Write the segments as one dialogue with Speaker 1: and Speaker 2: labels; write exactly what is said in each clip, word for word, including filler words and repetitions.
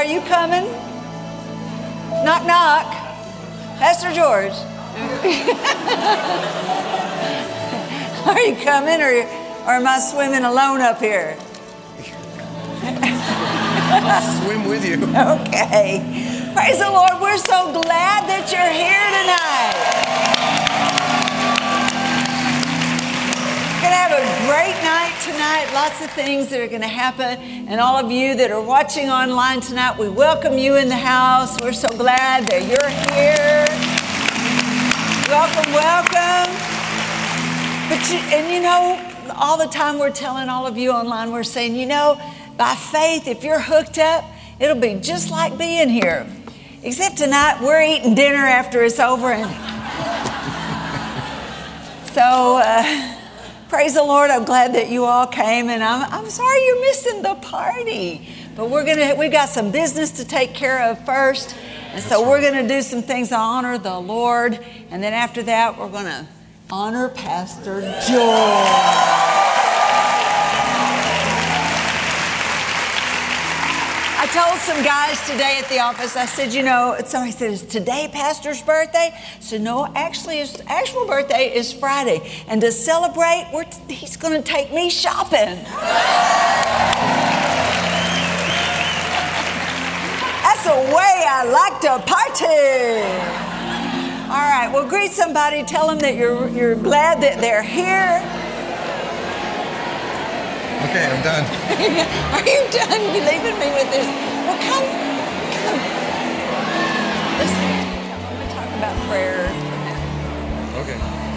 Speaker 1: are you coming? Knock, knock. Pastor George. Are you coming, or, or am I swimming alone up here?
Speaker 2: I'll swim with you.
Speaker 1: Okay. Praise the Lord. We're so glad that you're here tonight. We're going to have a great night tonight. Lots of things that are going to happen. And all of you that are watching online tonight, we welcome you in the house. We're so glad that you're here. Welcome, welcome. But you, and you know, all the time we're telling all of you online, we're saying, you know, by faith, if you're hooked up, it'll be just like being here. Except tonight, we're eating dinner after it's over. And so, uh, praise the Lord. I'm glad that you all came. And I'm, I'm sorry you're missing the party. But we're gonna, we've got some business to take care of first. And so we're going to do some things to honor the Lord. And then after that, we're going to honor Pastor George. I told some guys today at the office, I said, you know, somebody said, is today Pastor's birthday? I said, no, actually his actual birthday is Friday. And to celebrate, we're t- he's going to take me shopping. That's the way I like to party. All right, well, greet somebody. Tell them that you're, you're glad that they're here.
Speaker 2: Okay, I'm done.
Speaker 1: Are you done? You leaving me with this? Well, come, come. Listen, I'm going to talk about prayer.
Speaker 2: Okay.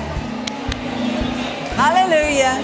Speaker 1: Hallelujah.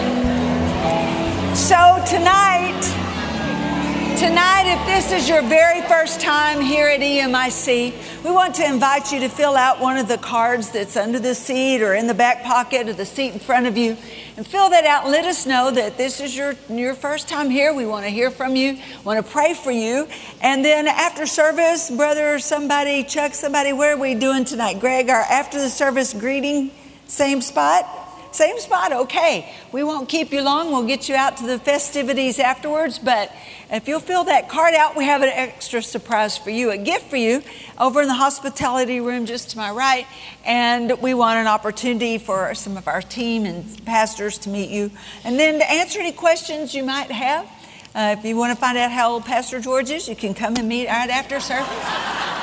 Speaker 1: So tonight, tonight, if this is your very first time here at E M I C, we want to invite you to fill out one of the cards that's under the seat or in the back pocket of the seat in front of you. And fill that out and let us know that this is your, your first time here. We want to hear from you, want to pray for you. And then after service, brother, somebody, Chuck, somebody, where are we doing tonight? Greg, our after the service greeting, same spot? Same spot, okay. We won't keep you long. We'll get you out to the festivities afterwards. But if you'll fill that card out, we have an extra surprise for you, a gift for you over in the hospitality room just to my right. And we want an opportunity for some of our team and pastors to meet you. And then to answer any questions you might have, uh, if you want to find out how old Pastor George is, you can come and meet right after service.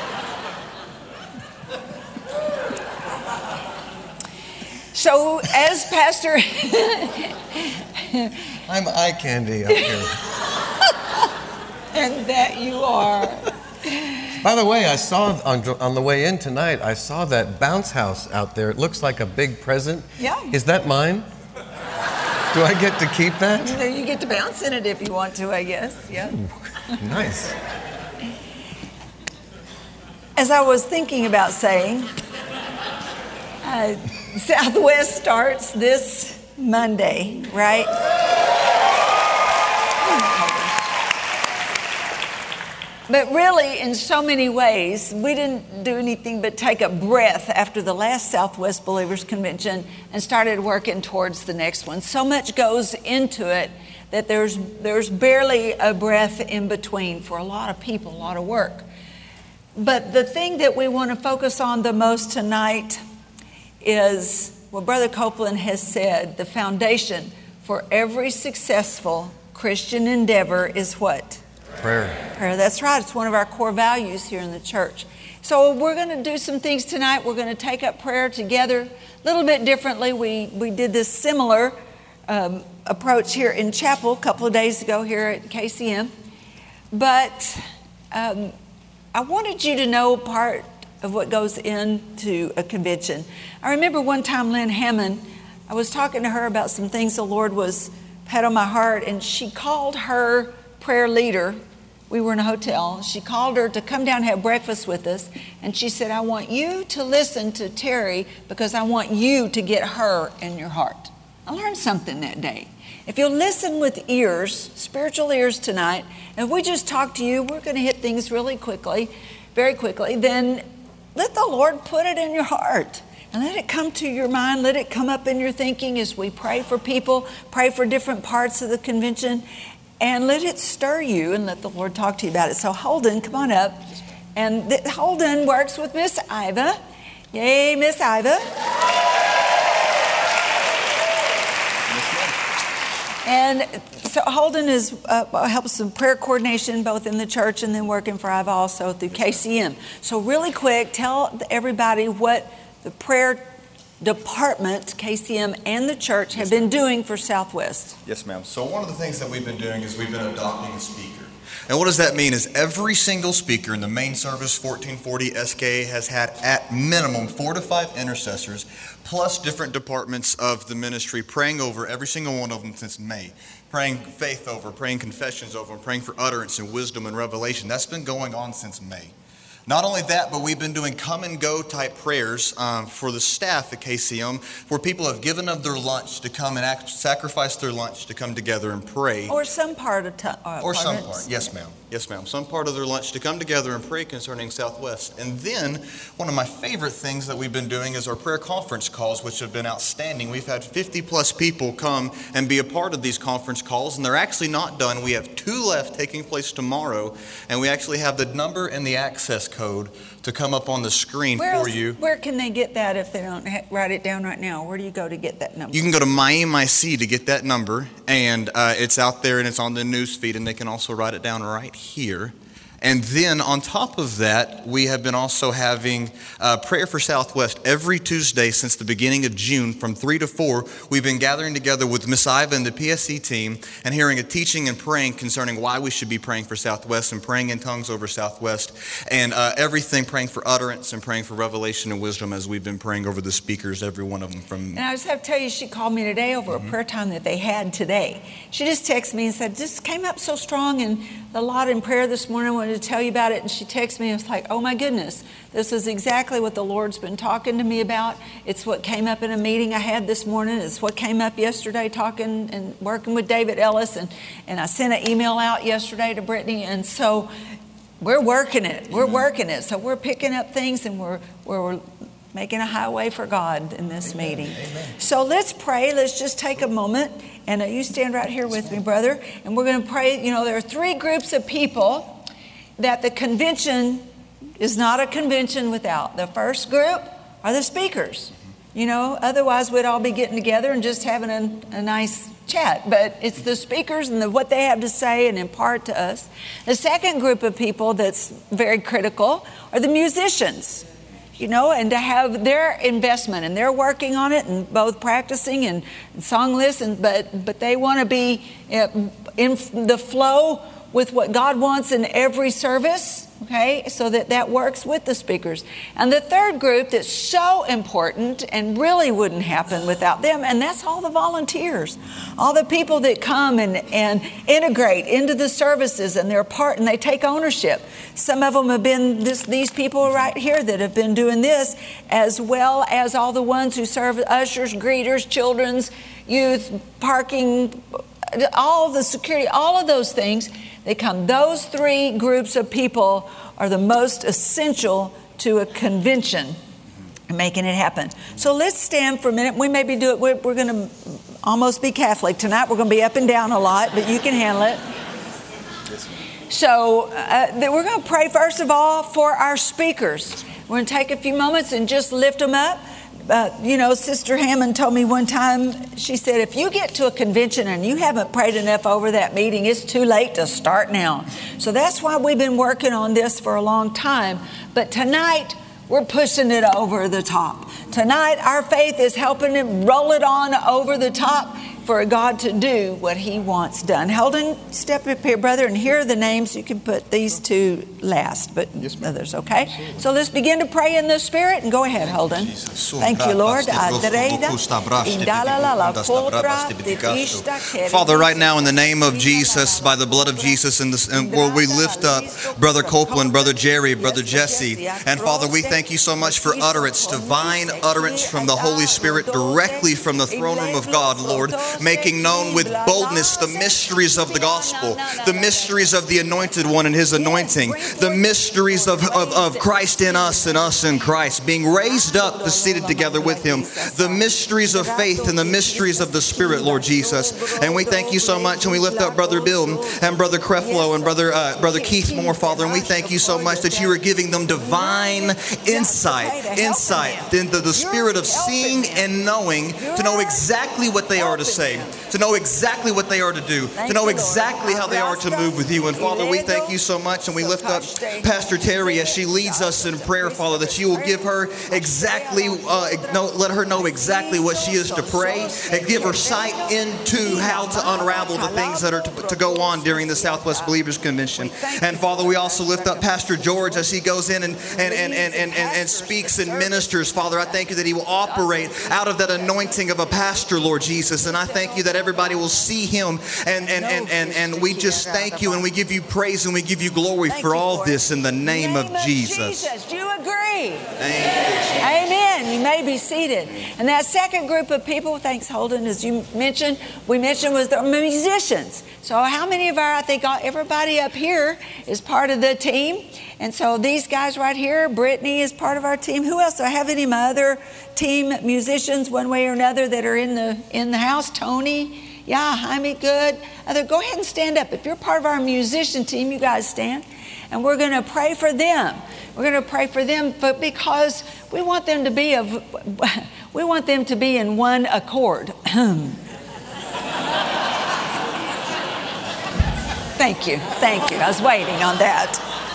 Speaker 1: So, as Pastor...
Speaker 2: I'm eye candy up here.
Speaker 1: And that you are.
Speaker 2: By the way, I saw on, on the way in tonight, I saw that bounce house out there. It looks like a big present.
Speaker 1: Yeah.
Speaker 2: Is that mine? Do I get to keep that?
Speaker 1: You get to bounce in it if you want to, I guess. Yeah.
Speaker 2: Ooh, nice.
Speaker 1: As I was thinking about saying... Uh, Southwest starts this Monday, right? But really, in so many ways, we didn't do anything but take a breath after the last Southwest Believers Convention and started working towards the next one. So much goes into it that there's there's barely a breath in between for a lot of people, a lot of work. But the thing that we want to focus on the most tonight is what Brother Copeland has said. The foundation for every successful Christian endeavor is what?
Speaker 2: Prayer.
Speaker 1: Prayer, that's right. It's one of our core values here in the church. So we're going to do some things tonight. We're going to take up prayer together a little bit differently. We, we did this similar um, approach here in chapel a couple of days ago here at K C M. But um, I wanted you to know part of what goes into a convention. I remember one time Lynn Hammond, I was talking to her about some things the Lord was had on my heart, and she called her prayer leader. We were in a hotel. She called her to come down and have breakfast with us, and she said, I want you to listen to Terry because I want you to get her in your heart. I learned something that day. If you'll listen with ears, spiritual ears tonight, and if we just talk to you, we're going to hit things really quickly, very quickly, then let the Lord put it in your heart and let it come to your mind. Let it come up in your thinking as we pray for people, pray for different parts of the convention. and let it stir you and let the Lord talk to you about it. So Holden, come on up. And th- Holden works with Miss Iva. Yay, Miss Iva. And so Holden is uh, helps with prayer coordination both in the church and then working for Iva also through K C M. So really quick, tell everybody what the prayer department, K C M, and the church have been doing for Southwest.
Speaker 3: Yes, ma'am. So one of the things that we've been doing is we've been adopting a speaker. And what does that mean is every single speaker in the main service, fourteen forty S K A, has had at minimum four to five intercessors, plus different departments of the ministry, praying over every single one of them since May. Praying faith over, praying confessions over, praying for utterance and wisdom and revelation. That's been going on since May. Not only that, but we've been doing come and go type prayers um, for the staff at K C M, where people have given up their lunch to come and act, sacrifice their lunch to come together and pray.
Speaker 1: Or some part of time. Uh,
Speaker 3: or some
Speaker 1: part.
Speaker 3: part, yes ma'am. Yes ma'am. Some part of their lunch to come together and pray concerning Southwest. And then one of my favorite things that we've been doing is our prayer conference calls, which have been outstanding. We've had fifty plus people come and be a part of these conference calls, and they're actually not done. We have two left taking place tomorrow, and we actually have the number and the access code to come up on the screen
Speaker 1: where
Speaker 3: for
Speaker 1: else,
Speaker 3: you.
Speaker 1: Where can they get that if they don't ha- write it down right now? Where do you go to get that number?
Speaker 3: You can go to My M I C to get that number, and uh, it's out there and it's on the news feed, and they can also write it down right here. And then on top of that, we have been also having uh, prayer for Southwest every Tuesday since the beginning of June from three to four. We've been gathering together with Miss Iva and the P S C team and hearing a teaching and praying concerning why we should be praying for Southwest and praying in tongues over Southwest, and uh, everything praying for utterance and praying for revelation and wisdom as we've been praying over the speakers, every one of them. From
Speaker 1: And I just have to tell you, she called me today over mm-hmm. a prayer time that they had today. She just texted me and said, this came up so strong and a lot in prayer this morning. I wanted to tell you about it. And she texted me and was like, oh my goodness, this is exactly what the Lord's been talking to me about. It's what came up in a meeting I had this morning. It's what came up yesterday talking and working with David Ellis. And, and I sent an email out yesterday to Brittany. And so we're working it. We're working it. So we're picking up things and we're, we're making a highway for God in this
Speaker 2: Amen.
Speaker 1: meeting.
Speaker 2: Amen.
Speaker 1: So let's pray. Let's just take a moment. And uh, you stand right here with me, brother. And we're going to pray. You know, there are three groups of people that the convention is not a convention without. The first group are the speakers. You know, otherwise we'd all be getting together and just having a, a nice chat. But it's the speakers and the, what they have to say and impart to us. The second group of people that's very critical are the musicians. You know, and to have their investment, and they're working on it and both practicing and song lists, and but but they want to be in the flow with what God wants in every service, okay, so that that works with the speakers. And the third group that's so important and really wouldn't happen without them, and that's all the volunteers, all the people that come and, and integrate into the services, and they're part and they take ownership. Some of them have been this, these people right here that have been doing this, as well as all the ones who serve ushers, greeters, children's, youth, parking, all the security, all of those things. They come. Those three groups of people are the most essential to a convention and making it happen. So let's stand for a minute. We maybe do it. We're, we're going to almost be Catholic tonight. We're going to be up and down a lot, but you can handle it. So uh, we're going to pray first of all for our speakers. We're going to take a few moments and just lift them up. Uh, you know, Sister Hammond told me one time, she said, if you get to a convention and you haven't prayed enough over that meeting, it's too late to start now. So that's why we've been working on this for a long time. But tonight, we're pushing it over the top. Tonight, our faith is helping it roll it on over the top for God to do what He wants done. Holden, step up here, brother, and here are the names. You can put these two last, but yes, others, okay? Absolutely. So let's begin to pray in the Spirit, and go ahead, Holden. Thank you, Lord.
Speaker 3: Father, right now in the name of Jesus, by the blood of Jesus, and, and where we lift up Brother Copeland, Brother Jerry, Brother Jesse, and Father, we thank you so much for utterance, divine utterance from the Holy Spirit directly from the throne room of God, Lord. making known with boldness the mysteries of the gospel, the mysteries of the anointed one and his anointing, the mysteries of, of, of Christ in us and us in Christ, being raised up, seated together with him, the mysteries of faith and the mysteries of the Spirit, Lord Jesus. And we thank you so much, and we lift up Brother Bill and Brother Creflo and Brother uh, Brother Keith Moore, Father, and we thank you so much that you are giving them divine insight, insight into the spirit of seeing and knowing, to know exactly what they are to say, to know exactly what they are to do, to know exactly how they are to move with you. And Father, we thank you so much, and we lift up Pastor Terry as she leads us in prayer, Father, that you will give her exactly, uh, know, let her know exactly what she is to pray, and give her sight into how to unravel the things that are to, to go on during the Southwest Believers Convention. And Father, we also lift up Pastor George as he goes in and, and, and, and, and, and speaks and ministers. Father, I thank you that he will operate out of that anointing of a pastor, Lord Jesus. And I thank you that everybody will see him. And, and, and, and, and we just thank you, and we give you praise, and we give you glory for all this in the name of Jesus.
Speaker 1: Do you agree?
Speaker 3: Thank you.
Speaker 1: Amen. You may be seated. And that second group of people, thanks Holden, as you mentioned, we mentioned was the musicians. So how many of our, I think everybody up here is part of the team. And so these guys right here, Brittany is part of our team. Who else? Do I have any of my other team musicians one way or another that are in the in the house? Tony? Yeah, Jaime, good. Other, go ahead and stand up. If you're part of our musician team, you guys stand. And we're going to pray for them. We're going to pray for them, but because we want them to be of, we want them to be in one accord. Thank you, thank you. I was waiting on that.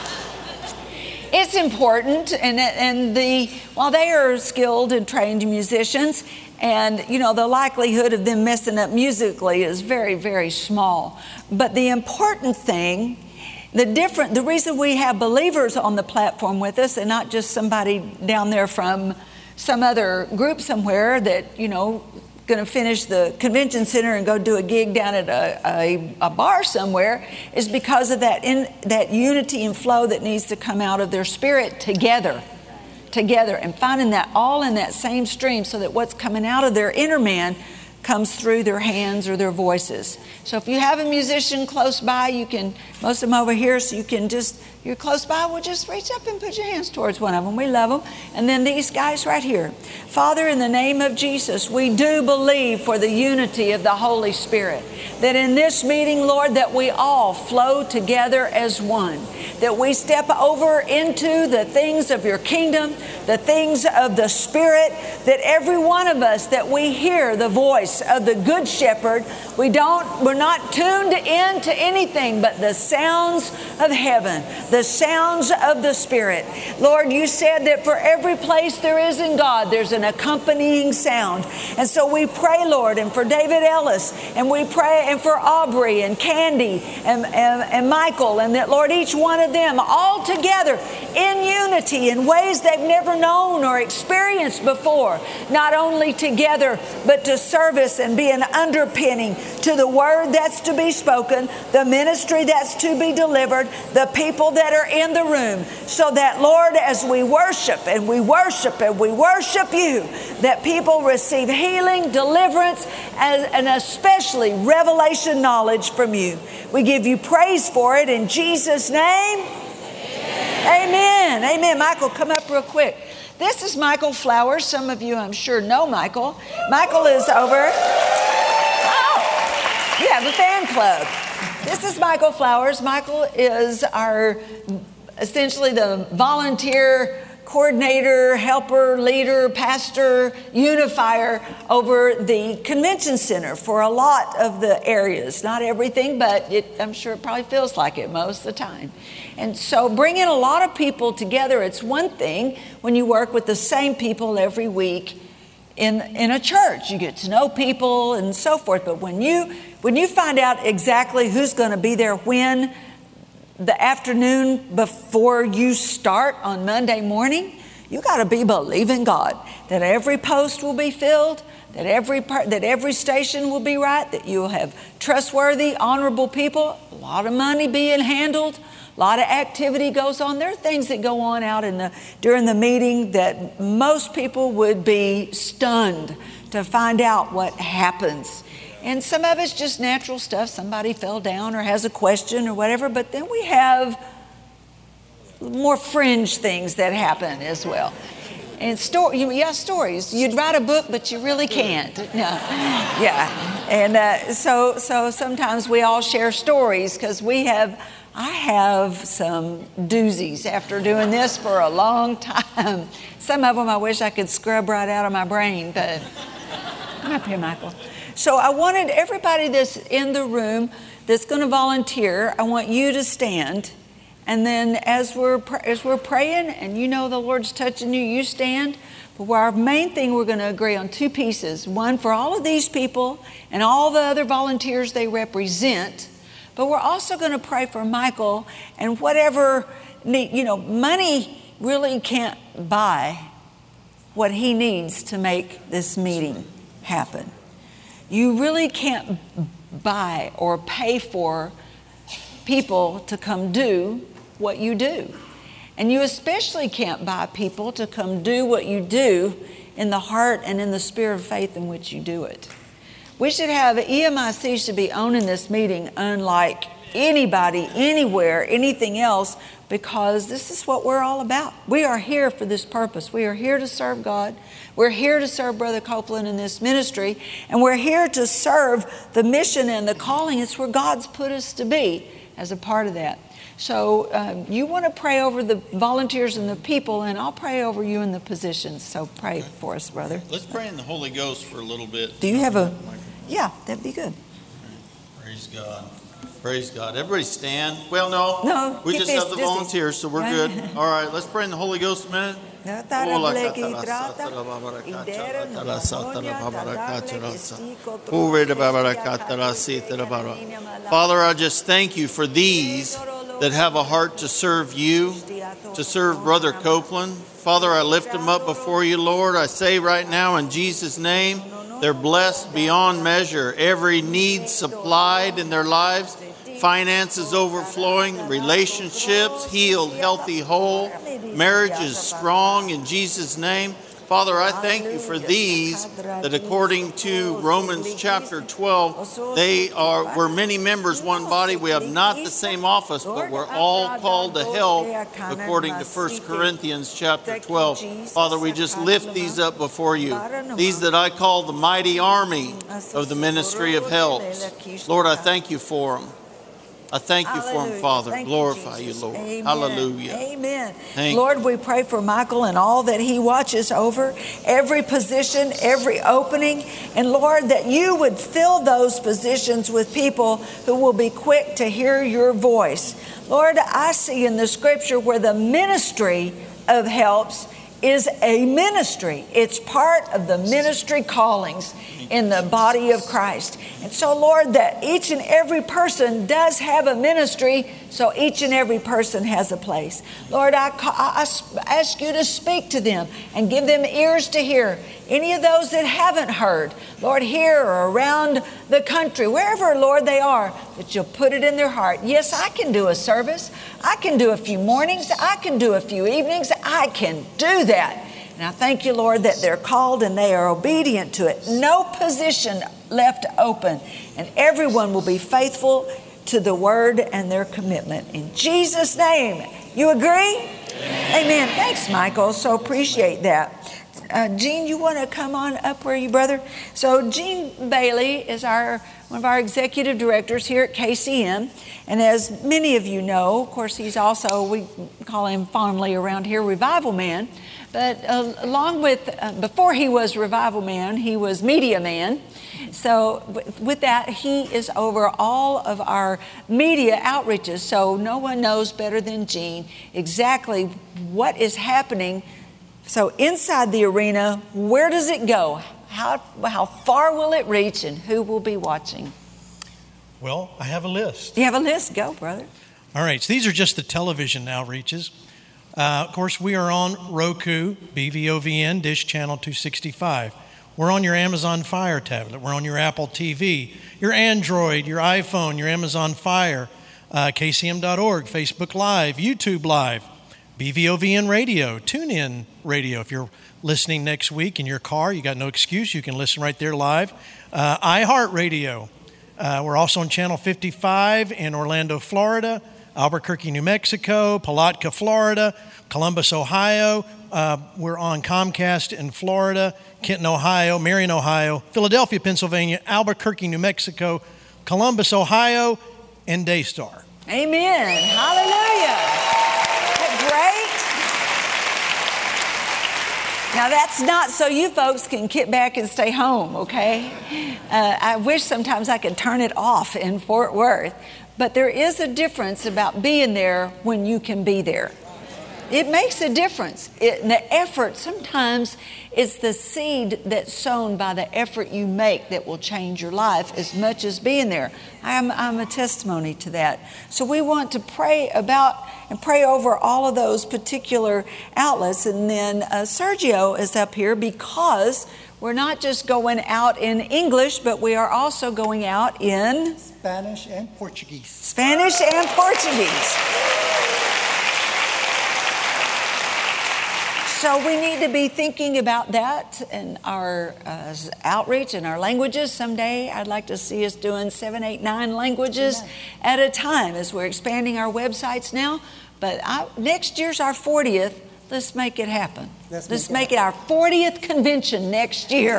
Speaker 1: It's important, and and the while they are skilled and trained musicians, and you know the likelihood of them messing up musically is very, very small. But the important thing. The different, the reason we have believers on the platform with us and not just somebody down there from some other group somewhere that, you know, going to finish the convention center and go do a gig down at a, a, a bar somewhere is because of that, in, that unity and flow that needs to come out of their spirit together, together, and finding that all in that same stream so that what's coming out of their inner man comes through their hands or their voices. So if you have a musician close by, you can, most of them over here, so you can just, you're close by, well, just reach up and put your hands towards one of them. We love them. And then these guys right here. Father, in the name of Jesus, we do believe for the unity of the Holy Spirit, that in this meeting, Lord, that we all flow together as one, that we step over into the things of your kingdom, the things of the Spirit, that every one of us, that we hear the voice of the Good Shepherd. We don't, we're not tuned in to anything but the sounds of heaven, the sounds of the Spirit. Lord, you said that for every place there is in God, there's an accompanying sound. And so we pray, Lord, and for David Ellis, and we pray, and for Aubrey and Candy and, and, and Michael, and that, Lord, each one of them all together in unity in ways they've never known or experienced before, not only together, but to service and be an underpinning to the word that's to be spoken, the ministry that's to be delivered, the people that are in the room, so that, Lord, as we worship and we worship and we worship you, that people receive healing, deliverance, and, and especially revelation knowledge from you. We give you praise for it in Jesus' name. Amen. Amen. Amen. Michael, come up real quick. This is Michael Flowers. Some of you, I'm sure, know Michael. Michael is over. Oh, you have a fan club. This is Michael Flowers. Michael is our, essentially the volunteer coordinator, helper, leader, pastor, unifier over the convention center for a lot of the areas. Not everything, but it, I'm sure it probably feels like it most of the time. And so bringing a lot of people together, it's one thing when you work with the same people every week in, in a church. You get to know people and so forth. But when you, when you find out exactly who's going to be there when, the afternoon before you start on Monday morning, you got to be believing God that every post will be filled, that every that every station will be right, that you'll have trustworthy, honorable people, a lot of money being handled, a lot of activity goes on. There are things that go on out in the during the meeting that most people would be stunned to find out what happens. And some of it's just natural stuff. Somebody fell down or has a question or whatever. But then we have more fringe things that happen as well. And story, yeah, stories. You'd write a book, but you really can't. No, yeah. And uh, so, so sometimes we all share stories because we have. I have some doozies after doing this for a long time. Some of them I wish I could scrub right out of my brain, but come up here, Michael. So I wanted everybody that's in the room that's going to volunteer. I want you to stand. And then as we're as we're praying, and you know the Lord's touching you, you stand. But our main thing, we're going to agree on two pieces. One for all of these people and all the other volunteers they represent. But we're also going to pray for Michael and whatever need, you know, money really can't buy what he needs to make this meeting happen. You really can't buy or pay for people to come do what you do. And you especially can't buy people to come do what you do in the heart and in the spirit of faith in which you do it. We should have, E M I C should be owning this meeting unlike anybody, anywhere, anything else, because this is what we're all about. We are here for this purpose. We are here to serve God. We're here to serve Brother Copeland in this ministry, and we're here to serve the mission and the calling. It's where God's put us to be as a part of that. So um, you want to pray over the volunteers and the people, and I'll pray over you in the positions. So pray for us, brother.
Speaker 4: Let's pray in the Holy Ghost for a little bit.
Speaker 1: Do you have a... Yeah, that'd be good.
Speaker 4: Praise God. Praise God. Everybody stand. Well, no.
Speaker 1: No.
Speaker 4: We just
Speaker 1: this,
Speaker 4: have the volunteers, so we're good. All right, let's pray in the Holy Ghost a minute. Father, I just thank you for these that have a heart to serve you, to serve Brother Copeland. Father, I lift them up before you, Lord. I say right now in Jesus' name, they're blessed beyond measure. Every need supplied in their lives, finances overflowing, relationships healed, healthy, whole, marriage is strong in Jesus' name. Father, I thank you for these that according to Romans chapter twelve, they are, we're many members, one body. We have not the same office, but we're all called to help according to First Corinthians chapter twelve. Father, we just lift these up before you. These that I call the mighty army of the ministry of helps. Lord, I thank you for them. I thank you for him, Father.
Speaker 1: Thank
Speaker 4: Glorify
Speaker 1: you,
Speaker 4: you, Lord.
Speaker 1: Amen.
Speaker 4: Hallelujah.
Speaker 1: Amen.
Speaker 4: Thank
Speaker 1: Lord, we pray for Michael and all that he watches over, every position, every opening. And Lord, that you would fill those positions with people who will be quick to hear your voice. Lord, I see in the scripture where the ministry of helps is a ministry. It's part of the ministry callings in the body of Christ. And so, Lord, that each and every person does have a ministry, so each and every person has a place. Lord, I, I ask you to speak to them and give them ears to hear. Any of those that haven't heard, Lord, here or around the country, wherever, Lord, they are, that you'll put it in their heart. Yes, I can do a service. I can do a few mornings. I can do a few evenings. I can do that. And I thank you, Lord, that they're called and they are obedient to it. No position left open. And everyone will be faithful to the word and their commitment. In Jesus' name, you agree? Amen. Amen. Thanks, Michael. So appreciate that. Uh, Gene, you want to come on up where you, brother? So Gene Bailey is our one of our executive directors here at K C M. And as many of you know, of course, he's also, we call him fondly around here, Revival Man. But uh, along with, uh, before he was Revival Man, he was Media Man. So with that, he is over all of our media outreaches. So no one knows better than Gene exactly what is happening. So inside the arena, where does it go? How, how far will it reach, and who will be watching?
Speaker 5: Well, I have a list.
Speaker 1: You have a list? Go, brother.
Speaker 5: All right, so these are just the television outreaches. Uh, of course, we are on Roku, B V O V N, Dish Channel two sixty-five. We're on your Amazon Fire tablet. We're on your Apple T V, your Android, your iPhone, your Amazon Fire, uh, K C M dot org, Facebook Live, YouTube Live, B V O V N Radio, TuneIn Radio. If you're listening next week in your car, you got no excuse. You can listen right there live. uh, iHeartRadio. Uh, we're also on Channel fifty-five in Orlando, Florida, Albuquerque, New Mexico, Palatka, Florida, Columbus, Ohio. Uh, we're on Comcast in Florida, Kenton, Ohio, Marion, Ohio, Philadelphia, Pennsylvania, Albuquerque, New Mexico, Columbus, Ohio, and Daystar.
Speaker 1: Amen. Hallelujah. Isn't that great? Now, that's not so you folks can get back and stay home, okay? Uh, I wish sometimes I could turn it off in Fort Worth, but there is a difference about being there when you can be there. It makes a difference. It, the effort, sometimes it's the seed that's sown by the effort you make that will change your life as much as being there. I'm, I'm a testimony to that. So we want to pray about and pray over all of those particular outlets. And then uh, Sergio is up here because we're not just going out in English, but we are also going out in
Speaker 6: Spanish and Portuguese.
Speaker 1: Spanish and Portuguese. So we need to be thinking about that in our uh, outreach and our languages. Someday I'd like to see us doing seven, eight, nine languages Amen. At a time as we're expanding our websites now. But I, next year's our fortieth. Let's make it happen. Let's, Let's make, it, make it our fortieth convention next year.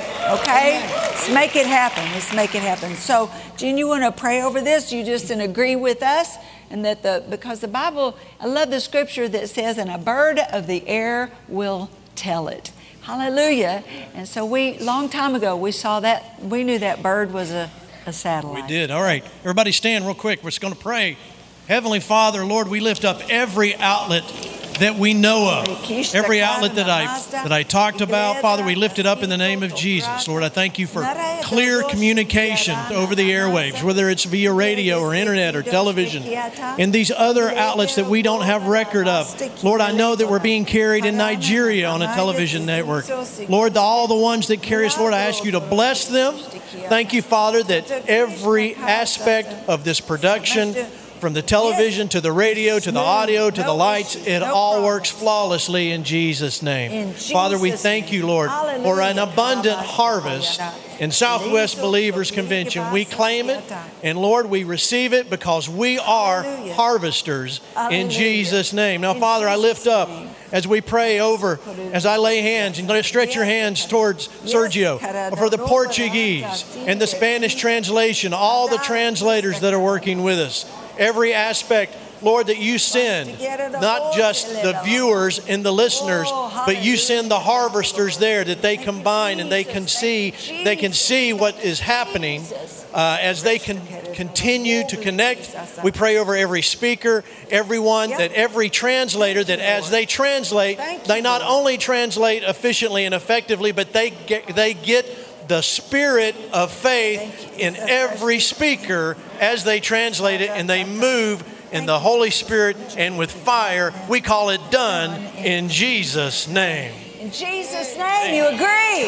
Speaker 1: Okay? Amen. Let's make it happen. Let's make it happen. So, Gene, you want to pray over this? You just and agree with us? And that the, because the Bible, I love the scripture that says, and a bird of the air will tell it. Hallelujah. And so we, long time ago, we saw that, we knew that bird was a, a satellite.
Speaker 5: We did. All right. Everybody stand real quick. We're just going to pray. Heavenly Father, Lord, we lift up every outlet that we know of. Every outlet that I that I talked about, Father, we lift it up in the name of Jesus. Lord, I thank you for clear communication over the airwaves, whether it's via radio or internet or television, and these other outlets that we don't have record of. Lord, I know that we're being carried in Nigeria on a television network. Lord, the, all the ones that carry us, Lord, I ask you to bless them. Thank you, Father, that every aspect of this production, from the television to the radio to the audio to the lights, it all works flawlessly in Jesus' name. Father, we thank you, Lord, for an abundant harvest in Southwest Believers Convention. We claim it, and Lord, we receive it because we are harvesters in Jesus' name. Now, Father, I lift up as we pray over, as I lay hands, and stretch your hands towards Sergio for the Portuguese and the Spanish translation, all the translators that are working with us. Every aspect, Lord, that you send, not just the viewers and the listeners, but you send the harvesters there, that they combine and they can see, they can see what is happening uh, as they can continue to connect. We pray over every speaker, everyone, that every translator, that as they translate, they not only translate efficiently and effectively, but they get, they get the spirit of faith in every speaker as they translate it, and they move in the Holy Spirit and with fire. We call it done in Jesus' name.
Speaker 1: In Jesus' name, you agree?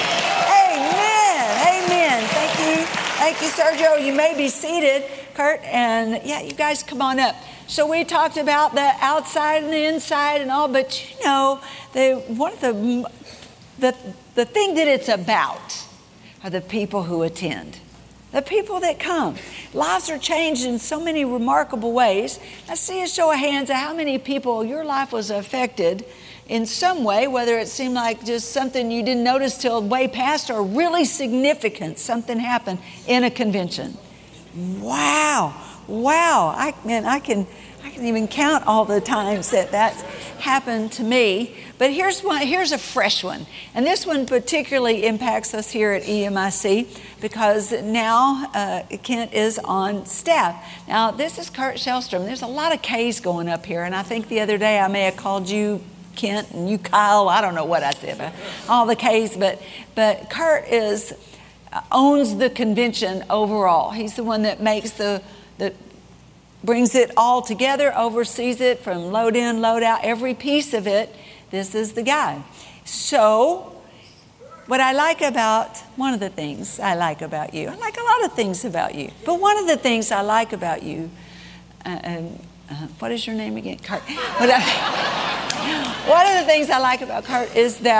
Speaker 1: Amen. Amen. Thank you. Thank you, Sergio. You may be seated, Kurt, and yeah, you guys come on up. So we talked about the outside and the inside and all, but you know, the one of the the the thing that it's about are the people who attend. The people that come. Lives are changed in so many remarkable ways. Let's see a show of hands of how many people your life was affected in some way, whether it seemed like just something you didn't notice till way past or really significant, something happened in a convention. Wow. Wow. I, man, I can, I can even count all the times that that's happened to me. But here's one, here's a fresh one. And this one particularly impacts us here at E M I C because now uh, Kent is on staff. Now, this is Kurt Shellstrom. There's a lot of K's going up here. And I think the other day I may have called you Kent and you Kyle. I don't know what I said, but all the K's. But, but Kurt is, uh, owns the convention overall. He's the one that makes the, the brings it all together, oversees it from load in, load out, every piece of it. This is the guy. So what I like about, one of the things I like about you, I like a lot of things about you, but one of the things I like about you, uh, um, uh, what is your name again? Kurt. What I, one of the things I like about Kurt is that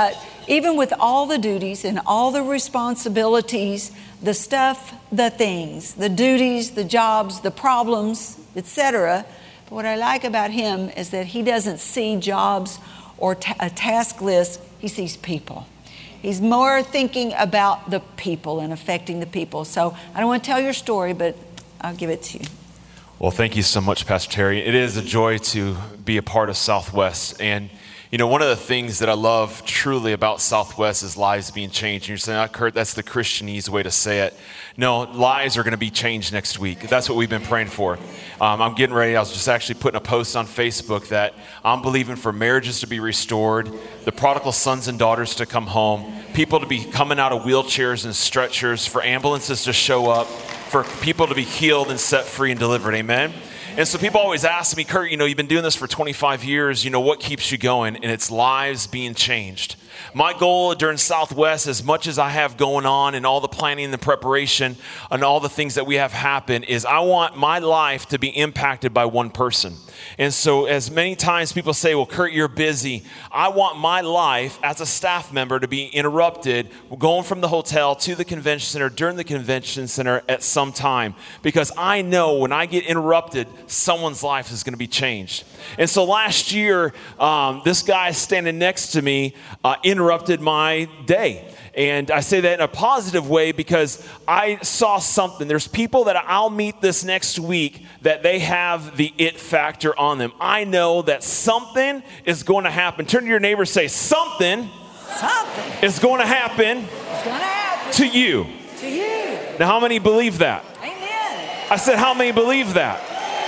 Speaker 1: even with all the duties and all the responsibilities, the stuff, the things, the duties, the jobs, the problems, et cetera. But what I like about him is that he doesn't see jobs or ta- a task list. He sees people. He's more thinking about the people and affecting the people. So I don't want to tell your story, but I'll give it to you.
Speaker 7: Well, thank you so much, Pastor Terry. It is a joy to be a part of Southwest. And, you know, one of the things that I love truly about Southwest is lives being changed. And you're saying, oh, Kurt, that's the Christianese way to say it. No, lives are going to be changed next week. That's what we've been praying for. Um, I'm getting ready. I was just actually putting a post on Facebook that I'm believing for marriages to be restored, the prodigal sons and daughters to come home, people to be coming out of wheelchairs and stretchers, for ambulances to show up, for people to be healed and set free and delivered. Amen. And so people always ask me, Kurt, you know, you've been doing this for twenty-five years. You know, what keeps you going? And it's lives being changed. My goal during Southwest, as much as I have going on and all the planning and the preparation and all the things that we have happen, is I want my life to be impacted by one person. And so as many times people say, well, Kurt, you're busy. I want my life as a staff member to be interrupted going from the hotel to the convention center during the convention center at some time, because I know when I get interrupted, someone's life is going to be changed. And so last year, um, this guy standing next to me uh, interrupted my day. And I say that in a positive way because I saw something. There's people that I'll meet this next week that they have the it factor on them. I know that something is going to happen. Turn to your neighbor and say, something,
Speaker 1: something
Speaker 7: is going to happen,
Speaker 1: it's going to happen
Speaker 7: to you.
Speaker 1: To you.
Speaker 7: Now, how many believe that?
Speaker 1: Amen.
Speaker 7: I said, how many believe that?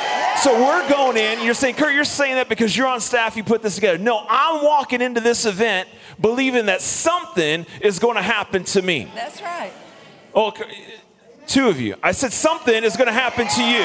Speaker 7: So we're going in, you're saying, Kurt, you're saying that because you're on staff, you put this together. No, I'm walking into this event believing that something is going to happen to me.
Speaker 1: That's right.
Speaker 7: Oh, two of you. I said something is going to happen to you.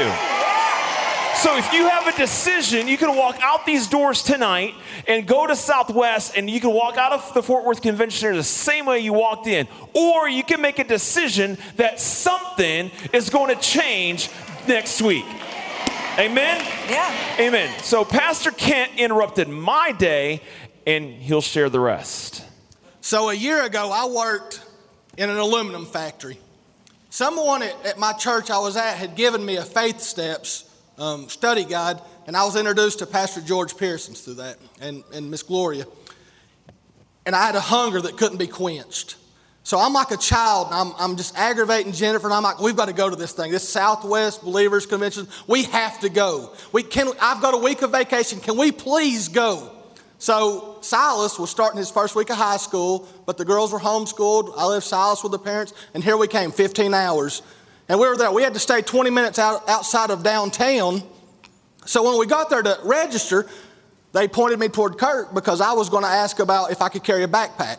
Speaker 7: So if you have a decision, you can walk out these doors tonight and go to Southwest, and you can walk out of the Fort Worth Convention Center the same way you walked in. Or you can make a decision that something is going to change next week. Amen?
Speaker 1: Yeah.
Speaker 7: Amen. So Pastor Kent interrupted my day, and he'll share the rest.
Speaker 6: So a year ago, I worked in an aluminum factory. Someone at, at my church I was at had given me a Faith Steps um, study guide, and I was introduced to Pastor George Pearson through that, and, and Miss Gloria. And I had a hunger that couldn't be quenched. So I'm like a child, and I'm, I'm just aggravating Jennifer, and I'm like, we've got to go to this thing, this Southwest Believers Convention. We have to go. We can. I've got a week of vacation. Can we please go? So Silas was starting his first week of high school, but the girls were homeschooled. I left Silas with the parents, and here we came, fifteen hours. And we were there. We had to stay twenty minutes out, outside of downtown. So when we got there to register, they pointed me toward Kurt because I was going to ask about if I could carry a backpack.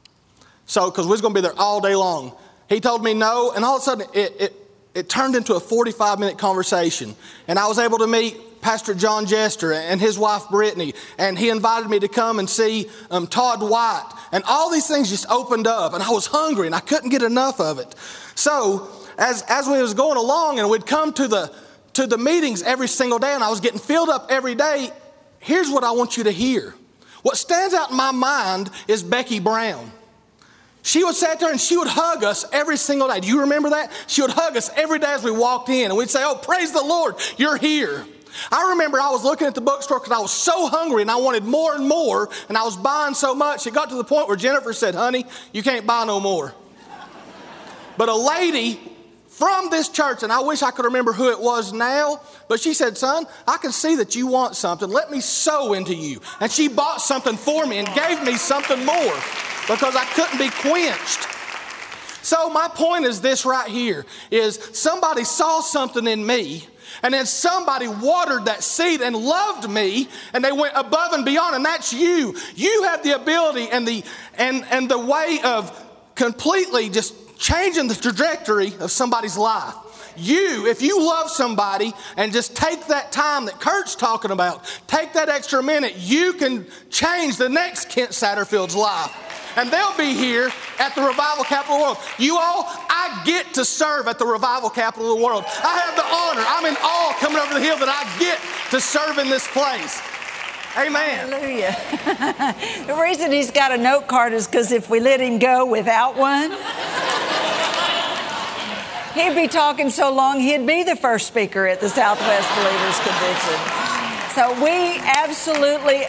Speaker 6: So, because we was going to be there all day long. He told me no, and all of a sudden it, it, it turned into a forty-five minute conversation. And I was able to meet Pastor John Jester and his wife Brittany, and he invited me to come and see um, Todd White. And all these things just opened up, and I was hungry, and I couldn't get enough of it. So, as, as we was going along, and we'd come to the, to the meetings every single day, and I was getting filled up every day, here's what I want you to hear. What stands out in my mind is Becky Brown. She would sit there and she would hug us every single day. Do you remember that? She would hug us every day as we walked in, and we'd say, oh, praise the Lord, you're here. I remember I was looking at the bookstore because I was so hungry and I wanted more and more, and I was buying so much. It got to the point where Jennifer said, honey, you can't buy no more. But a lady from this church, and I wish I could remember who it was now, but she said, son, I can see that you want something. Let me sow into you. And she bought something for me and gave me something more because I couldn't be quenched. So my point is this right here, is somebody saw something in me, and then somebody watered that seed and loved me, and they went above and beyond, and that's you. You have the ability and the and and the way of completely just changing the trajectory of somebody's life. You, if you love somebody and just take that time that Kurt's talking about, take that extra minute, you can change the next Kent Satterfield's life. And they'll be here at the Revival Capital of the World. You all, I get to serve at the Revival Capital of the World. I have the honor. I'm in awe coming over the hill that I get to serve in this place. Amen.
Speaker 1: Hallelujah. The reason he's got a note card is because if we let him go without one, he'd be talking so long he'd be the first speaker at the Southwest Believers Convention. So we absolutely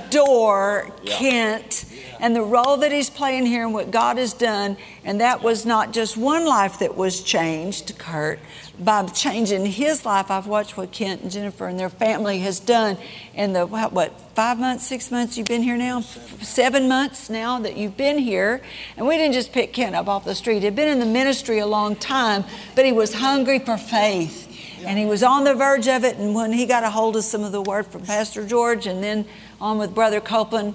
Speaker 1: adore yeah. Kent and the role that he's playing here and what God has done. And that was not just one life that was changed, Kurt. By changing his life, I've watched what Kent and Jennifer and their family has done in the, what, what five months, six months you've been here now? Seven months now that you've been here. And we didn't just pick Kent up off the street. He'd been in the ministry a long time, but he was hungry for faith. And he was on the verge of it, and when he got a hold of some of the word from Pastor George and then on with Brother Copeland,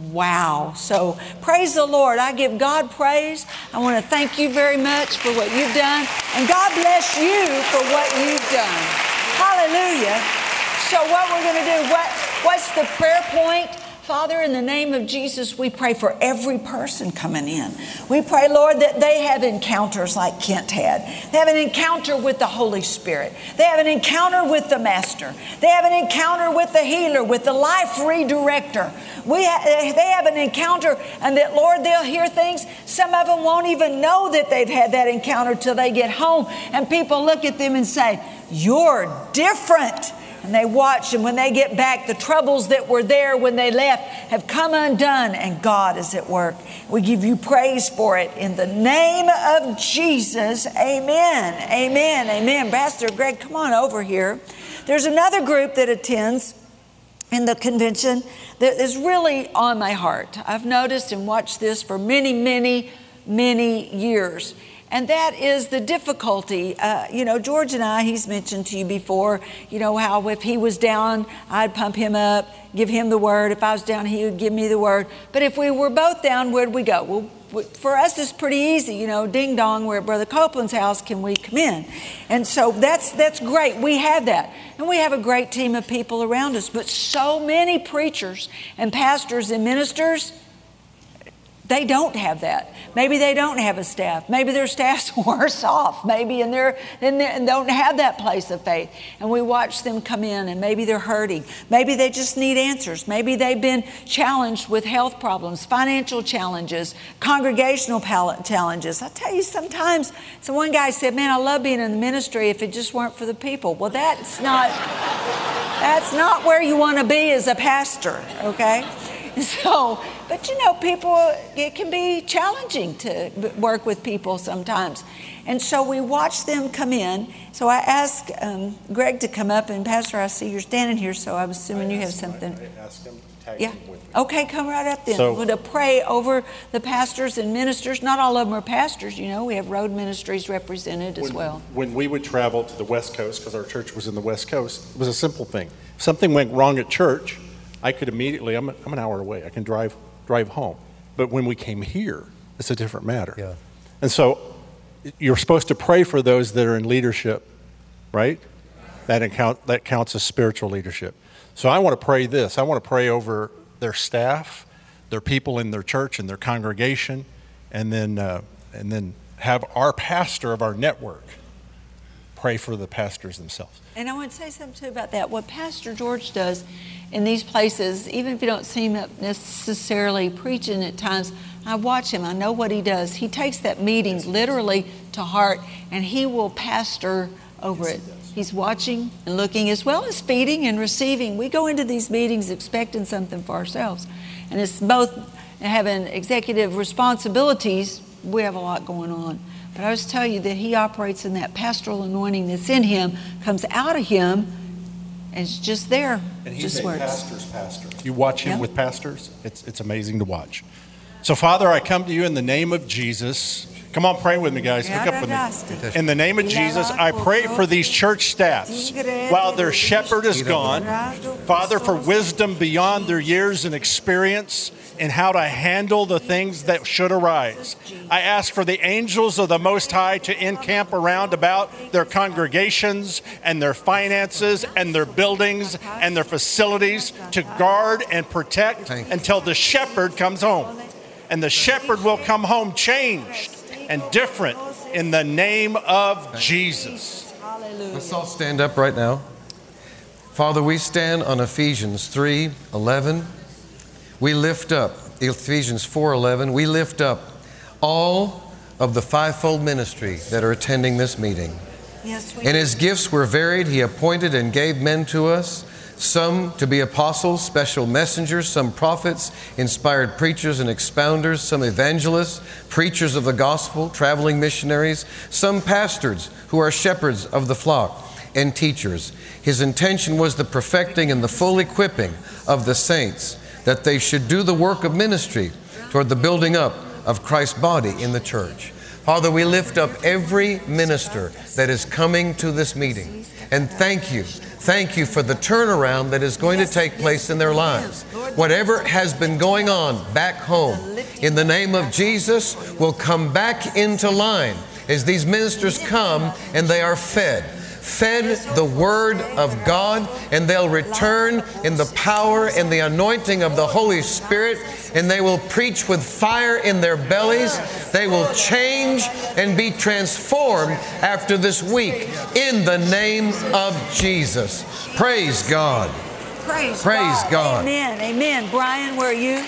Speaker 1: wow. So praise the Lord. I give God praise. I want to thank you very much for what you've done, and God bless you for what you've done. Hallelujah. So what we're going to do, what, what's the prayer point? Father, in the name of Jesus, we pray for every person coming in. We pray, Lord, that they have encounters like Kent had. They have an encounter with the Holy Spirit. They have an encounter with the Master. They have an encounter with the healer, with the life redirector. We ha- they have an encounter, and that, Lord, they'll hear things. Some of them won't even know that they've had that encounter till they get home, and people look at them and say, "You're different." And they watch, and when they get back, the troubles that were there when they left have come undone, and God is at work. We give you praise for it in the name of Jesus. Amen. Amen. Amen. Pastor Greg, come on over here. There's another group that attends in the convention that is really on my heart. I've noticed and watched this for many, many, many years. And that is the difficulty. Uh, you know, George and I, he's mentioned to you before, you know, how if he was down, I'd pump him up, give him the word. If I was down, he would give me the word. But if we were both down, where'd we go? Well, for us, it's pretty easy. You know, ding dong, we're at Brother Copeland's house. Can we come in? And so that's that's great. We have that. And we have a great team of people around us. But so many preachers and pastors and ministers, they don't have that. Maybe they don't have a staff. Maybe their staff's worse off. Maybe and they're and they don't have that place of faith. And we watch them come in, and maybe they're hurting. Maybe they just need answers. Maybe they've been challenged with health problems, financial challenges, congregational challenges. I tell you, sometimes, so one guy said, "Man, I love being in the ministry if it just weren't for the people." Well, that's not that's not where you want to be as a pastor, okay? So, but you know, people, it can be challenging to work with people sometimes. And so we watch them come in. So I asked um, Greg to come up, and Pastor, I see you're standing here, so I'm assuming you have something.
Speaker 8: I asked him to tag
Speaker 1: yeah.
Speaker 8: with me.
Speaker 1: Okay, come right up then.
Speaker 8: So,
Speaker 1: we're going to pray over the pastors and ministers. Not all of them are pastors, you know. We have road ministries represented as
Speaker 8: when,
Speaker 1: well.
Speaker 8: When we would travel to the West Coast, because our church was in the West Coast, it was a simple thing. If something went wrong at church, I could immediately, I'm, I'm an hour away, I can drive drive home. But when we came here, it's a different matter.
Speaker 2: Yeah.
Speaker 8: And so you're supposed to pray for those that are in leadership, right? That account, that counts as spiritual leadership. So I want to pray this. I want to pray over their staff, their people in their church and their congregation, and then uh, and then have our pastor of our network pray for the pastors themselves.
Speaker 1: And I want to say something too about that. What Pastor George does in these places, even if you don't see him necessarily preaching at times, I watch him. I know what he does. He takes that meeting literally to heart, and he will pastor over it. He's watching and looking as well as feeding and receiving. We go into these meetings expecting something for ourselves. And it's both having executive responsibilities. We have a lot going on. But I just tell you that he operates in that pastoral anointing that's in him, comes out of him, and it's just there.
Speaker 8: And he's
Speaker 1: just
Speaker 8: a
Speaker 1: works.
Speaker 8: pastor's pastor. You watch him
Speaker 1: Yeah.
Speaker 8: with pastors, it's it's amazing to watch. So, Father, I come to you in the name of Jesus. Come on, pray with me, guys. Look up with me. In the name of Jesus, I pray for these church staffs. While their shepherd is gone, Father, for wisdom beyond their years and experience in how to handle the things that should arise. I ask for the angels of the Most High to encamp around about their congregations and their finances and their buildings and their facilities to guard and protect until the shepherd comes home. And the shepherd will come home changed and different in the name of Jesus.
Speaker 2: Let's all stand up right now. Father, we stand on Ephesians three eleven. We lift up, Ephesians four eleven, we lift up all of the fivefold ministry that are attending this meeting.
Speaker 1: Yes, we
Speaker 2: And
Speaker 1: do.
Speaker 2: His gifts were varied. He appointed and gave men to us, some to be apostles, special messengers, some prophets, inspired preachers and expounders, some evangelists, preachers of the gospel, traveling missionaries, some pastors who are shepherds of the flock and teachers. His intention was the perfecting and the full equipping of the saints, that they should do the work of ministry toward the building up of Christ's body in the church. Father, we lift up every minister that is coming to this meeting. And thank you. Thank you for the turnaround that is going to take place in their lives. Whatever has been going on back home, in the name of Jesus, will come back into line as these ministers come and they are fed. Fed the Word of God, and they'll return in the power and the anointing of the Holy Spirit, and they will preach with fire in their bellies. They will change and be transformed after this week in the name of Jesus. Praise God.
Speaker 1: Praise,
Speaker 2: Praise
Speaker 1: God.
Speaker 2: God.
Speaker 1: Amen. Amen. Brian, where are you?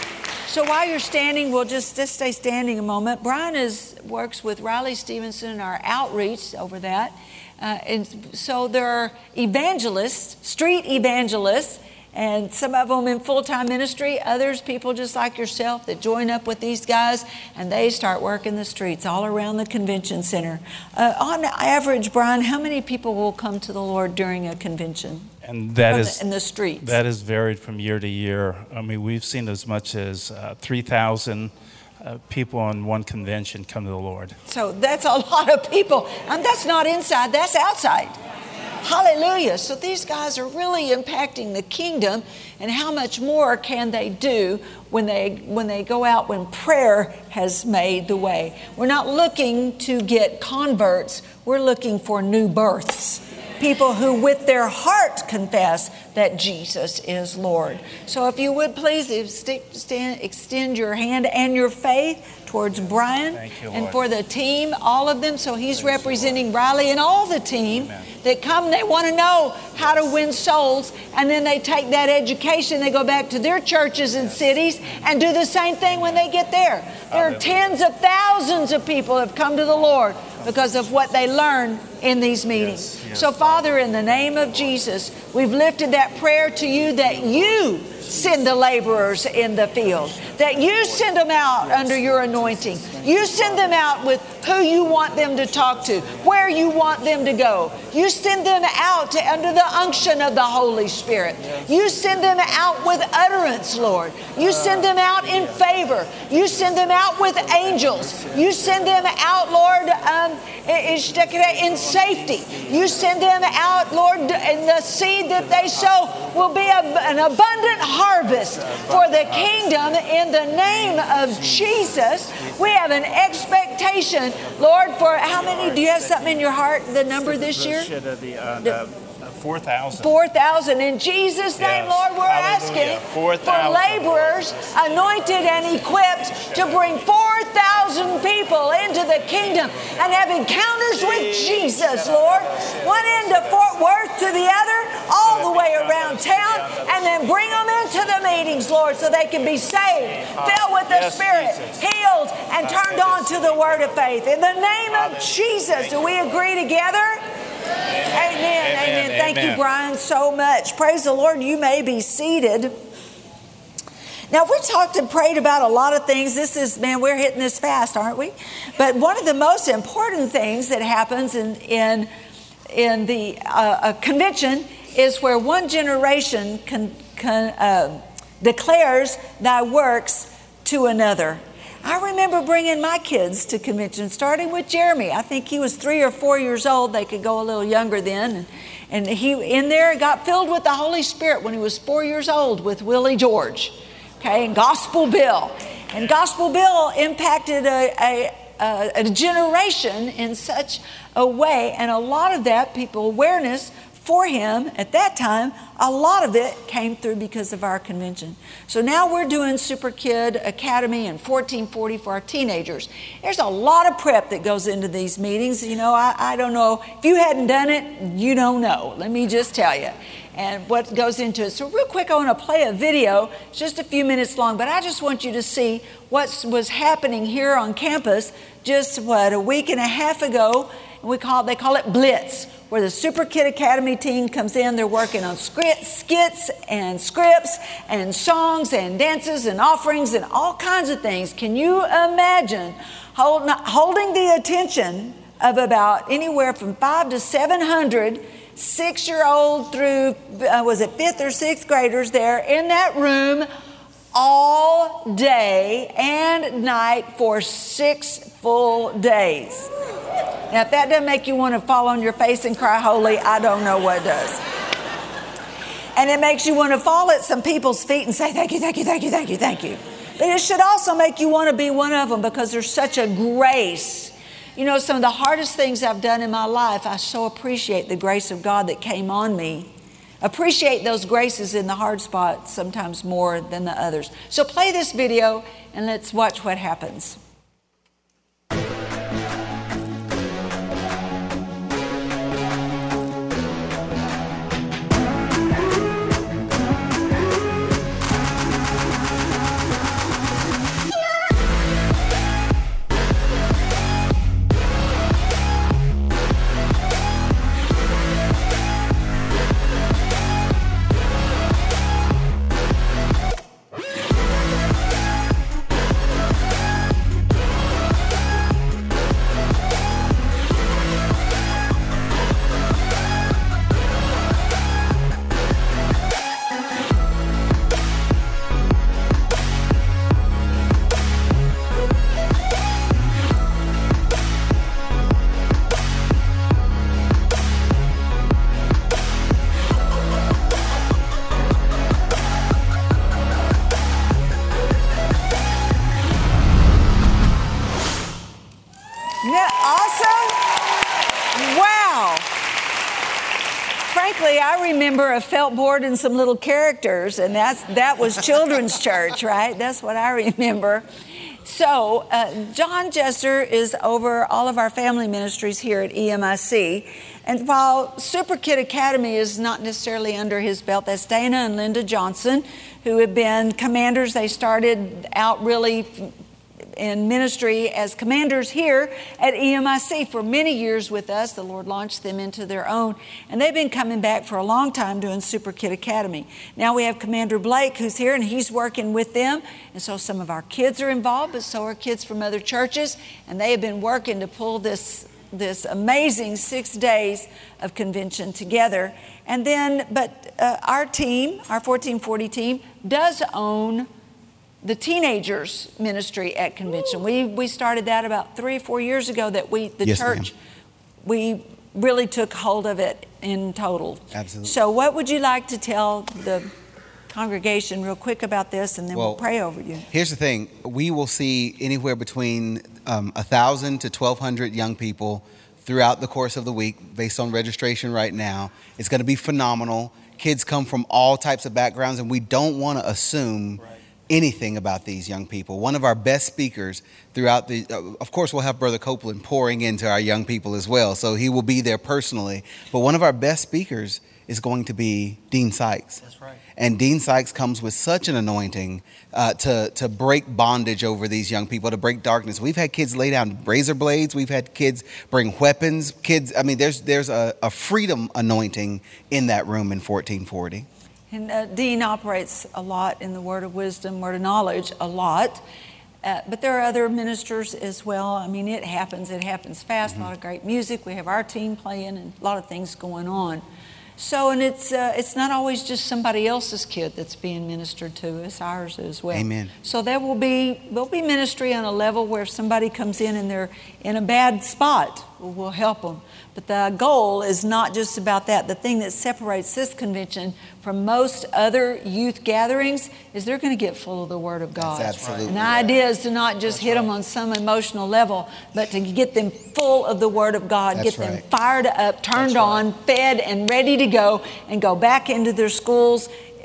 Speaker 1: So while you're standing, we'll just, just stay standing a moment. Brian is works with Riley Stevenson and our outreach over that. Uh, and so there are evangelists, street evangelists, and some of them in full-time ministry, others people just like yourself that join up with these guys, and they start working the streets all around the convention center. Uh, on average, Brian, how many people will come to the Lord during a convention?
Speaker 9: And that
Speaker 1: From
Speaker 9: is
Speaker 1: the, in the streets.
Speaker 9: That is varied from year to year. I mean, we've seen as much as uh, three thousand uh, people on one convention come to the Lord.
Speaker 1: So that's a lot of people. And that's not inside, that's outside. Hallelujah. So these guys are really impacting the kingdom, and how much more can they do when they when they go out when prayer has made the way. We're not looking to get converts, we're looking for new births. People who with their heart confess that Jesus is Lord. So if you would please extend your hand and your faith towards Brian
Speaker 9: you,
Speaker 1: and
Speaker 9: Lord.
Speaker 1: for the team, all of them. So he's representing Riley and all the team
Speaker 9: Amen.
Speaker 1: That come, they want to know how to win souls, and then they take that education, they go back to their churches and cities and do the same thing when they get there. There are tens of thousands of people have come to the Lord because of what they learn in these meetings.
Speaker 9: Yes, yes,
Speaker 1: so Father, in the name of Jesus, we've lifted that prayer to you that you send the laborers in the field, that you send them out under your anointing. You send them out with who you want them to talk to, where you want them to go. You send them out to, under the unction of the Holy Spirit. You send them out with utterance, Lord. You send them out in favor. You send them out with angels. You send them out, Lord, um, in safety. You send them out, Lord, and the seed that they sow will be a, an abundant harvest for the kingdom in the name of Jesus. We have an expectation, Lord, for how many? Do you have something in your heart, the number this year?
Speaker 9: four thousand.
Speaker 1: four thousand. In Jesus' name,
Speaker 9: Yes.
Speaker 1: Lord, we're
Speaker 9: Hallelujah.
Speaker 1: asking
Speaker 9: four
Speaker 1: for
Speaker 9: thousand.
Speaker 1: laborers anointed and equipped to bring four thousand people into the kingdom and have encounters with Jesus, Lord. One end of Fort Worth to the other, all the way around town, and then bring them into the meetings, Lord, so they can be saved, filled with the
Speaker 9: Yes,
Speaker 1: Spirit,
Speaker 9: Jesus.
Speaker 1: healed, and turned on to the word of faith. In the name of Jesus, do we agree together? Amen. Amen.
Speaker 9: Amen.
Speaker 1: Thank you,
Speaker 9: Amen.
Speaker 1: Brian, so much. Praise the Lord. You may be seated. Now, we talked and prayed about a lot of things. This is, man, we're hitting this fast, aren't we? But one of the most important things that happens in in, in the uh, a convention is where one generation can, can, uh, declares thy works to another. I remember bringing my kids to convention, starting with Jeremy. I think he was three or four years old. They could go a little younger then. And, and he in there got filled with the Holy Spirit when he was four years old with Willie George, okay, and Gospel Bill. And Gospel Bill impacted a, a, a, a generation in such a way, and a lot of that, people awareness for him at that time, a lot of it came through because of our convention. So now we're doing Super Kid Academy and fourteen forty for our teenagers. There's a lot of prep that goes into these meetings. You know, I, I don't know. If you hadn't done it, you don't know. Let me just tell you. and what goes into it. So real quick, I want to play a video. It's just a few minutes long, but I just want you to see what was happening here on campus just, what, a week and a half ago. And we call, they call it Blitz, where the Super Kid Academy team comes in. They're working on scripts, skits and scripts and songs and dances and offerings and all kinds of things. Can you imagine hold, holding the attention of about anywhere from five to seven hundred six-year-old through, uh, was it fifth or sixth graders there in that room all day and night for six full days? Now, if that doesn't make you want to fall on your face and cry holy, I don't know what does. And it makes you want to fall at some people's feet and say, thank you, thank you, thank you, thank you, thank you. But it should also make you want to be one of them, because there's such a grace. You know, some of the hardest things I've done in my life, I so appreciate the grace of God that came on me. Appreciate those graces in the hard spots sometimes more than the others. So play this video and let's watch what happens. I remember a felt board and some little characters, and that's that was children's church, right? That's what I remember. So uh, John Jester is over all of our family ministries here at E M I C. And while Super Kid Academy is not necessarily under his belt, that's Dana and Linda Johnson, who have been commanders. They started out really in ministry as commanders here at E M I C for many years with us. The Lord launched them into their own, and they've been coming back for a long time doing Super Kid Academy. Now we have Commander Blake, who's here, and he's working with them, and so some of our kids are involved, but so are kids from other churches, and they have been working to pull this this amazing six days of convention together. And then, but uh, our team, our fourteen forty team, does own the teenagers ministry at convention. We we started that about three or four years ago, that we, the
Speaker 10: yes,
Speaker 1: church,
Speaker 10: ma'am.
Speaker 1: we really took hold of it in total.
Speaker 10: Absolutely.
Speaker 1: So what would you like to tell the congregation real quick about this, and then well, we'll pray over you?
Speaker 10: Here's the thing. We will see anywhere between um, one thousand to twelve hundred young people throughout the course of the week based on registration right now. It's going to be phenomenal. Kids come from all types of backgrounds, and we don't want to assume right. anything about these young people. One of our best speakers throughout the, uh, of course, we'll have Brother Copeland pouring into our young people as well, so he will be there personally. But one of our best speakers is going to be Dean Sykes.
Speaker 6: That's right.
Speaker 10: And Dean Sykes comes with such an anointing uh, to, to break bondage over these young people, to break darkness. We've had kids lay down razor blades. We've had kids bring weapons. Kids, I mean, there's, there's a, a freedom anointing in that room in fourteen forty.
Speaker 1: And uh, Dean operates a lot in the word of wisdom, word of knowledge, a lot. Uh, but there are other ministers as well. I mean, it happens. It happens fast. Mm-hmm. A lot of great music. We have our team playing and a lot of things going on. So, and it's uh, it's not always just somebody else's kid that's being ministered to. It's ours as well.
Speaker 10: Amen.
Speaker 1: So there will be there'll be ministry on a level where if somebody comes in and they're in a bad spot, we'll help them. But the goal is not just about that. The thing that separates this convention from most other youth gatherings is they're going to get full of the Word of God.
Speaker 10: That's absolutely
Speaker 1: and the
Speaker 10: right.
Speaker 1: idea is to not just
Speaker 10: That's
Speaker 1: hit
Speaker 10: right.
Speaker 1: them on some emotional level, but to get them full of the Word of God,
Speaker 10: That's
Speaker 1: get them
Speaker 10: right.
Speaker 1: fired up, turned
Speaker 10: That's
Speaker 1: on,
Speaker 10: right.
Speaker 1: fed, and ready to go, and go back into their schools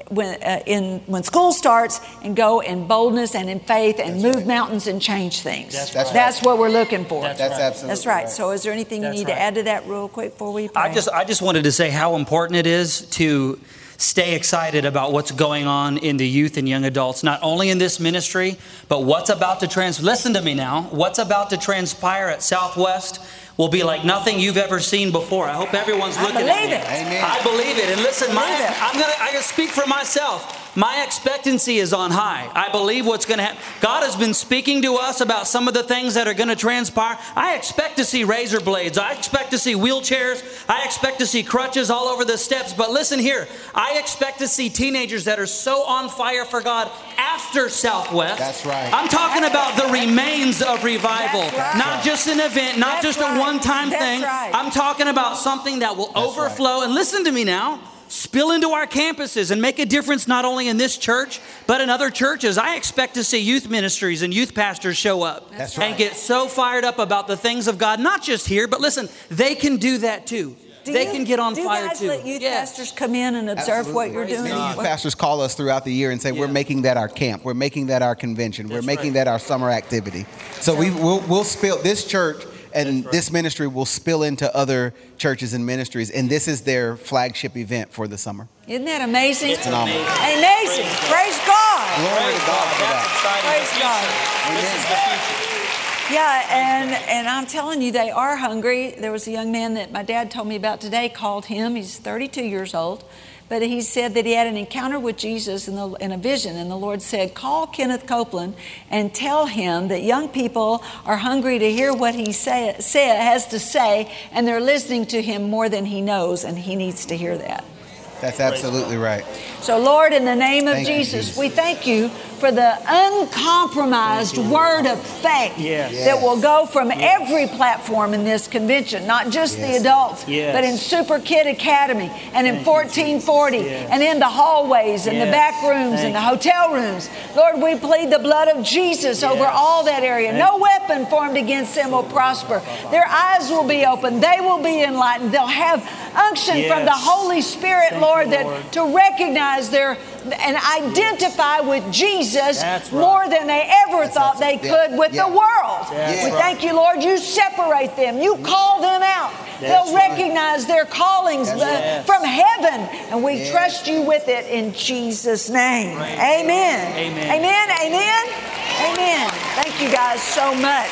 Speaker 1: when uh, in when school starts and go in boldness and in faith and
Speaker 10: That's
Speaker 1: move
Speaker 10: right.
Speaker 1: mountains and change things.
Speaker 10: That's right.
Speaker 1: That's what we're looking for.
Speaker 10: That's,
Speaker 11: That's right.
Speaker 10: absolutely
Speaker 1: That's right. So is there anything
Speaker 11: That's
Speaker 1: you need
Speaker 11: right.
Speaker 1: to add to that real quick before we pray?
Speaker 11: I just I just wanted to say how important it is to stay excited about what's going on in the youth and young adults, not only in this ministry, but what's about to trans. Listen to me now. What's about to transpire at Southwest will be like nothing you've ever seen before. I hope everyone's
Speaker 1: I
Speaker 11: looking at
Speaker 1: believe
Speaker 11: me.
Speaker 1: it.
Speaker 10: Amen.
Speaker 11: I believe it. And listen, my,
Speaker 1: Believe it.
Speaker 11: I'm gonna I gotta speak for myself. My expectancy is on high. I believe what's going to happen. God has been speaking to us about some of the things that are going to transpire. I expect to see razor blades. I expect to see wheelchairs. I expect to see crutches all over the steps. But listen here, I expect to see teenagers that are so on fire for God after Southwest.
Speaker 10: That's right.
Speaker 11: I'm talking about the remains of revival,
Speaker 1: That's right.
Speaker 11: not just an event, not
Speaker 1: That's
Speaker 11: just
Speaker 1: right.
Speaker 11: a one-time
Speaker 1: That's
Speaker 11: thing.
Speaker 1: right.
Speaker 11: I'm talking about something that will
Speaker 10: That's
Speaker 11: overflow. And listen to me now. Spill into our campuses and make a difference not only in this church, but in other churches. I expect to see youth ministries and youth pastors show up
Speaker 10: That's
Speaker 11: and
Speaker 10: right.
Speaker 11: get so fired up about the things of God, not just here, but listen, they can do that too.
Speaker 1: Do
Speaker 11: they
Speaker 1: you-
Speaker 11: can get on
Speaker 1: do
Speaker 11: fire
Speaker 1: you guys
Speaker 11: too.
Speaker 1: let youth
Speaker 11: Yes.
Speaker 1: pastors come in and observe what you're doing?
Speaker 10: Many youth
Speaker 1: What-
Speaker 10: pastors call us throughout the year and say, we're
Speaker 11: Yeah.
Speaker 10: making that our camp. We're making that our convention. We're
Speaker 11: That's
Speaker 10: making
Speaker 11: right.
Speaker 10: that our summer activity. So we, we'll, we'll spill, this church and this ministry will spill into other churches and ministries. And this is their flagship event for the summer.
Speaker 1: Isn't that amazing?
Speaker 11: It's
Speaker 10: phenomenal.
Speaker 1: Amazing. Praise God.
Speaker 10: Glory to God for that.
Speaker 1: Praise God.
Speaker 11: This is the future.
Speaker 1: Yeah, and, and I'm telling you, they are hungry. There was a young man that my dad told me about today, called him. He's thirty-two years old. But he said that he had an encounter with Jesus in, the, in a vision. And the Lord said, call Kenneth Copeland and tell him that young people are hungry to hear what he say, say, has to say. And they're listening to him more than he knows. And he needs to hear that.
Speaker 10: That's absolutely right.
Speaker 1: So, Lord, in the name of
Speaker 10: Thank you,
Speaker 1: Jesus,
Speaker 10: Jesus.
Speaker 1: we thank you for the uncompromised word of faith
Speaker 11: Yes.
Speaker 1: that will go from every platform in this convention, not just the
Speaker 10: Yes.
Speaker 1: adults,
Speaker 11: Yes.
Speaker 1: but in Super Kid Academy and in
Speaker 11: Thank you,
Speaker 1: fourteen forty
Speaker 11: Yes.
Speaker 1: and in the hallways and the
Speaker 11: Yes.
Speaker 1: back rooms
Speaker 11: Thank
Speaker 1: and the
Speaker 11: you.
Speaker 1: hotel rooms. Lord, we plead the blood of Jesus over
Speaker 11: Yes.
Speaker 1: all that area.
Speaker 11: Thank
Speaker 1: No
Speaker 11: you.
Speaker 1: weapon formed against them will prosper. Their eyes will be open. They will be enlightened. They'll have unction from the
Speaker 11: Yes.
Speaker 1: Holy Spirit,
Speaker 11: Thank
Speaker 1: Lord,
Speaker 11: you,
Speaker 1: that
Speaker 11: Lord.
Speaker 1: to recognize their and identify with Jesus
Speaker 11: That's right.
Speaker 1: more than they ever thought they
Speaker 10: absolutely-
Speaker 1: could
Speaker 10: yeah,
Speaker 1: with
Speaker 10: yeah.
Speaker 1: the world.
Speaker 11: That's
Speaker 1: We
Speaker 11: right.
Speaker 1: thank you, Lord. You separate them. You call them out.
Speaker 11: That's
Speaker 1: They'll
Speaker 11: right.
Speaker 1: recognize their callings
Speaker 10: That's
Speaker 1: uh,
Speaker 11: right.
Speaker 1: from heaven, and we
Speaker 10: Yeah.
Speaker 1: trust you with it in Jesus' name.
Speaker 11: Praise
Speaker 1: Amen.
Speaker 11: Amen.
Speaker 1: Amen. Amen. Amen. Thank you guys so much.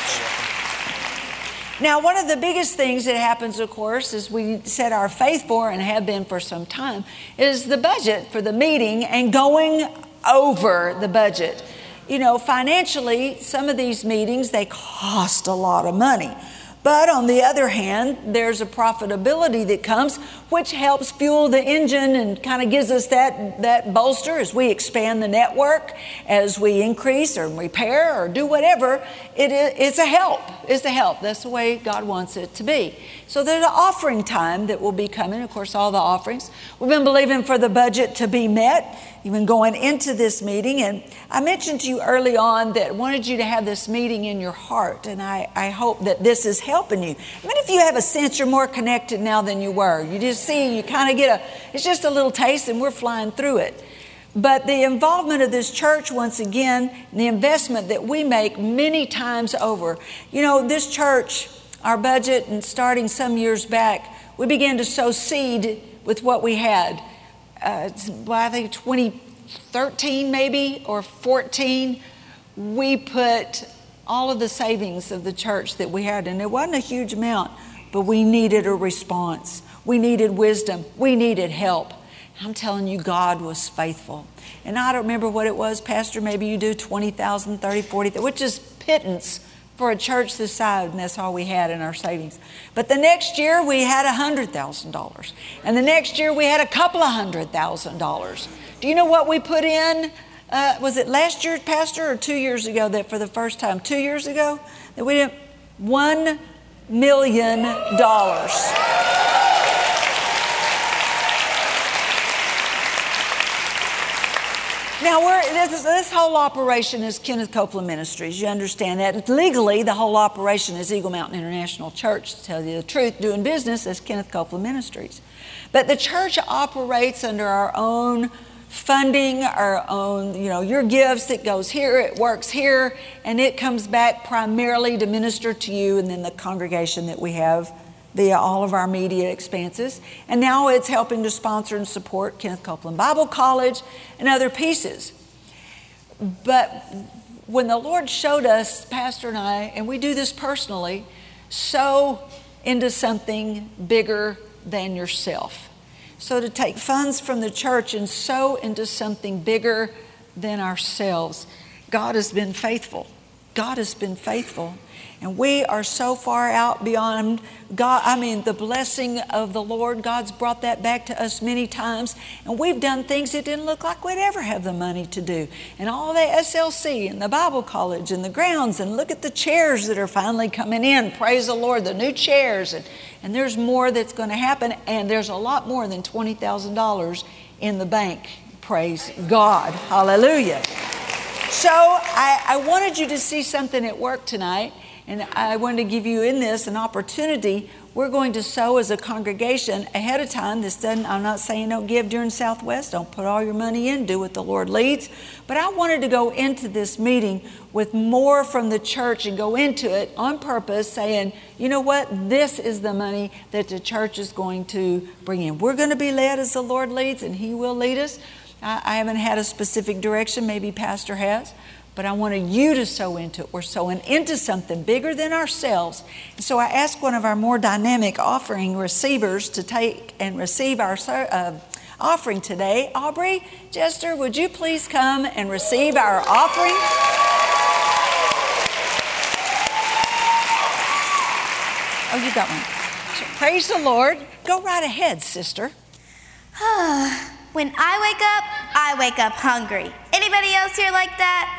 Speaker 1: Now, one of the biggest things that happens, of course, as we set our faith for and have been for some time, is the budget for the meeting and going over the budget. You know, financially, some of these meetings, they cost a lot of money. But on the other hand, there's a profitability that comes, which helps fuel the engine and kind of gives us that, that bolster as we expand the network, as we increase or repair or do whatever. It is, it's a help. It's a help. That's the way God wants it to be. So there's an offering time that will be coming. Of course, all the offerings. We've been believing for the budget to be met, even going into this meeting. And I mentioned to you early on that I wanted you to have this meeting in your heart. And I, I hope that this is helping you. I mean, if you have a sense you're more connected now than you were, you just see, you kind of get a, it's just a little taste and we're flying through it. But the involvement of this church, once again, the investment that we make many times over. You know, this church, our budget, and starting some years back, we began to sow seed with what we had. Uh, well, I think twenty thirteen maybe, or fourteen, we put all of the savings of the church that we had, and it wasn't a huge amount, but we needed a response. We needed wisdom. We needed help. I'm telling you, God was faithful. And I don't remember what it was, Pastor, maybe you do twenty thousand, thirty, forty, which is pittance for a church this size, and that's all we had in our savings. But the next year we had one hundred thousand dollars. And the next year we had a couple of hundred thousand dollars. Do you know what we put in? Uh, was it last year, Pastor, or two years ago that for the first time? Two years ago? That we did one million dollars. Now, we're, this, this whole operation is Kenneth Copeland Ministries. You understand that. Legally, the whole operation is Eagle Mountain International Church, to tell you the truth, doing business as Kenneth Copeland Ministries. But the church operates under our own funding our own, you know, your gifts. It goes here, it works here, and it comes back primarily to minister to you and then the congregation that we have via all of our media expenses. And now it's helping to sponsor and support Kenneth Copeland Bible College and other pieces. But when the Lord showed us, Pastor and I, and we do this personally, sow into something bigger than yourself. So to take funds from the church and sow into something bigger than ourselves. God has been faithful. God has been faithful. And we are so far out beyond God. I mean, the blessing of the Lord, God's brought that back to us many times. And we've done things that didn't look like we'd ever have the money to do. And all the S L C and the Bible College and the grounds. And look at the chairs that are finally coming in. Praise the Lord, the new chairs. And, and there's more that's going to happen. And there's a lot more than twenty thousand dollars in the bank. Praise God. Hallelujah. So I, I wanted you to see something at work tonight. And I wanted to give you in this an opportunity. We're going to sow as a congregation ahead of time. This doesn't, I'm not saying don't give during Southwest. Don't put all your money in. Do what the Lord leads. But I wanted to go into this meeting with more from the church and go into it on purpose saying, you know what? This is the money that the church is going to bring in. We're going to be led as the Lord leads, and He will lead us. I, I haven't had a specific direction. Maybe Pastor has. But I wanted you to sow into it. We're sowing into something bigger than ourselves. And so I asked one of our more dynamic offering receivers to take and receive our uh, offering today. Aubrey, Jester, would you please come and receive our offering? Oh, you got one. Praise the Lord. Go right ahead, sister.
Speaker 12: When I wake up, I wake up hungry. Anybody else here like that?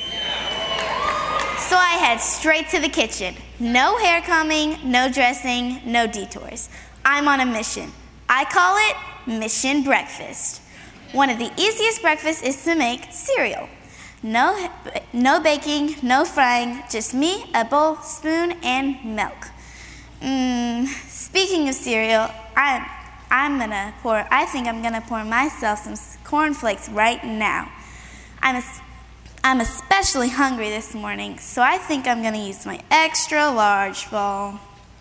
Speaker 12: So I head straight to the kitchen. No hair combing, no dressing, no detours. I'm on a mission. I call it Mission Breakfast. One of the easiest breakfasts is to make cereal. No, no baking, no frying, just me, a bowl, spoon, and milk. Mm, speaking of cereal, I'm, I'm gonna pour, I think I'm gonna pour myself some cornflakes right now. I'm a I'm especially hungry this morning, so I think I'm going to use my extra large bowl.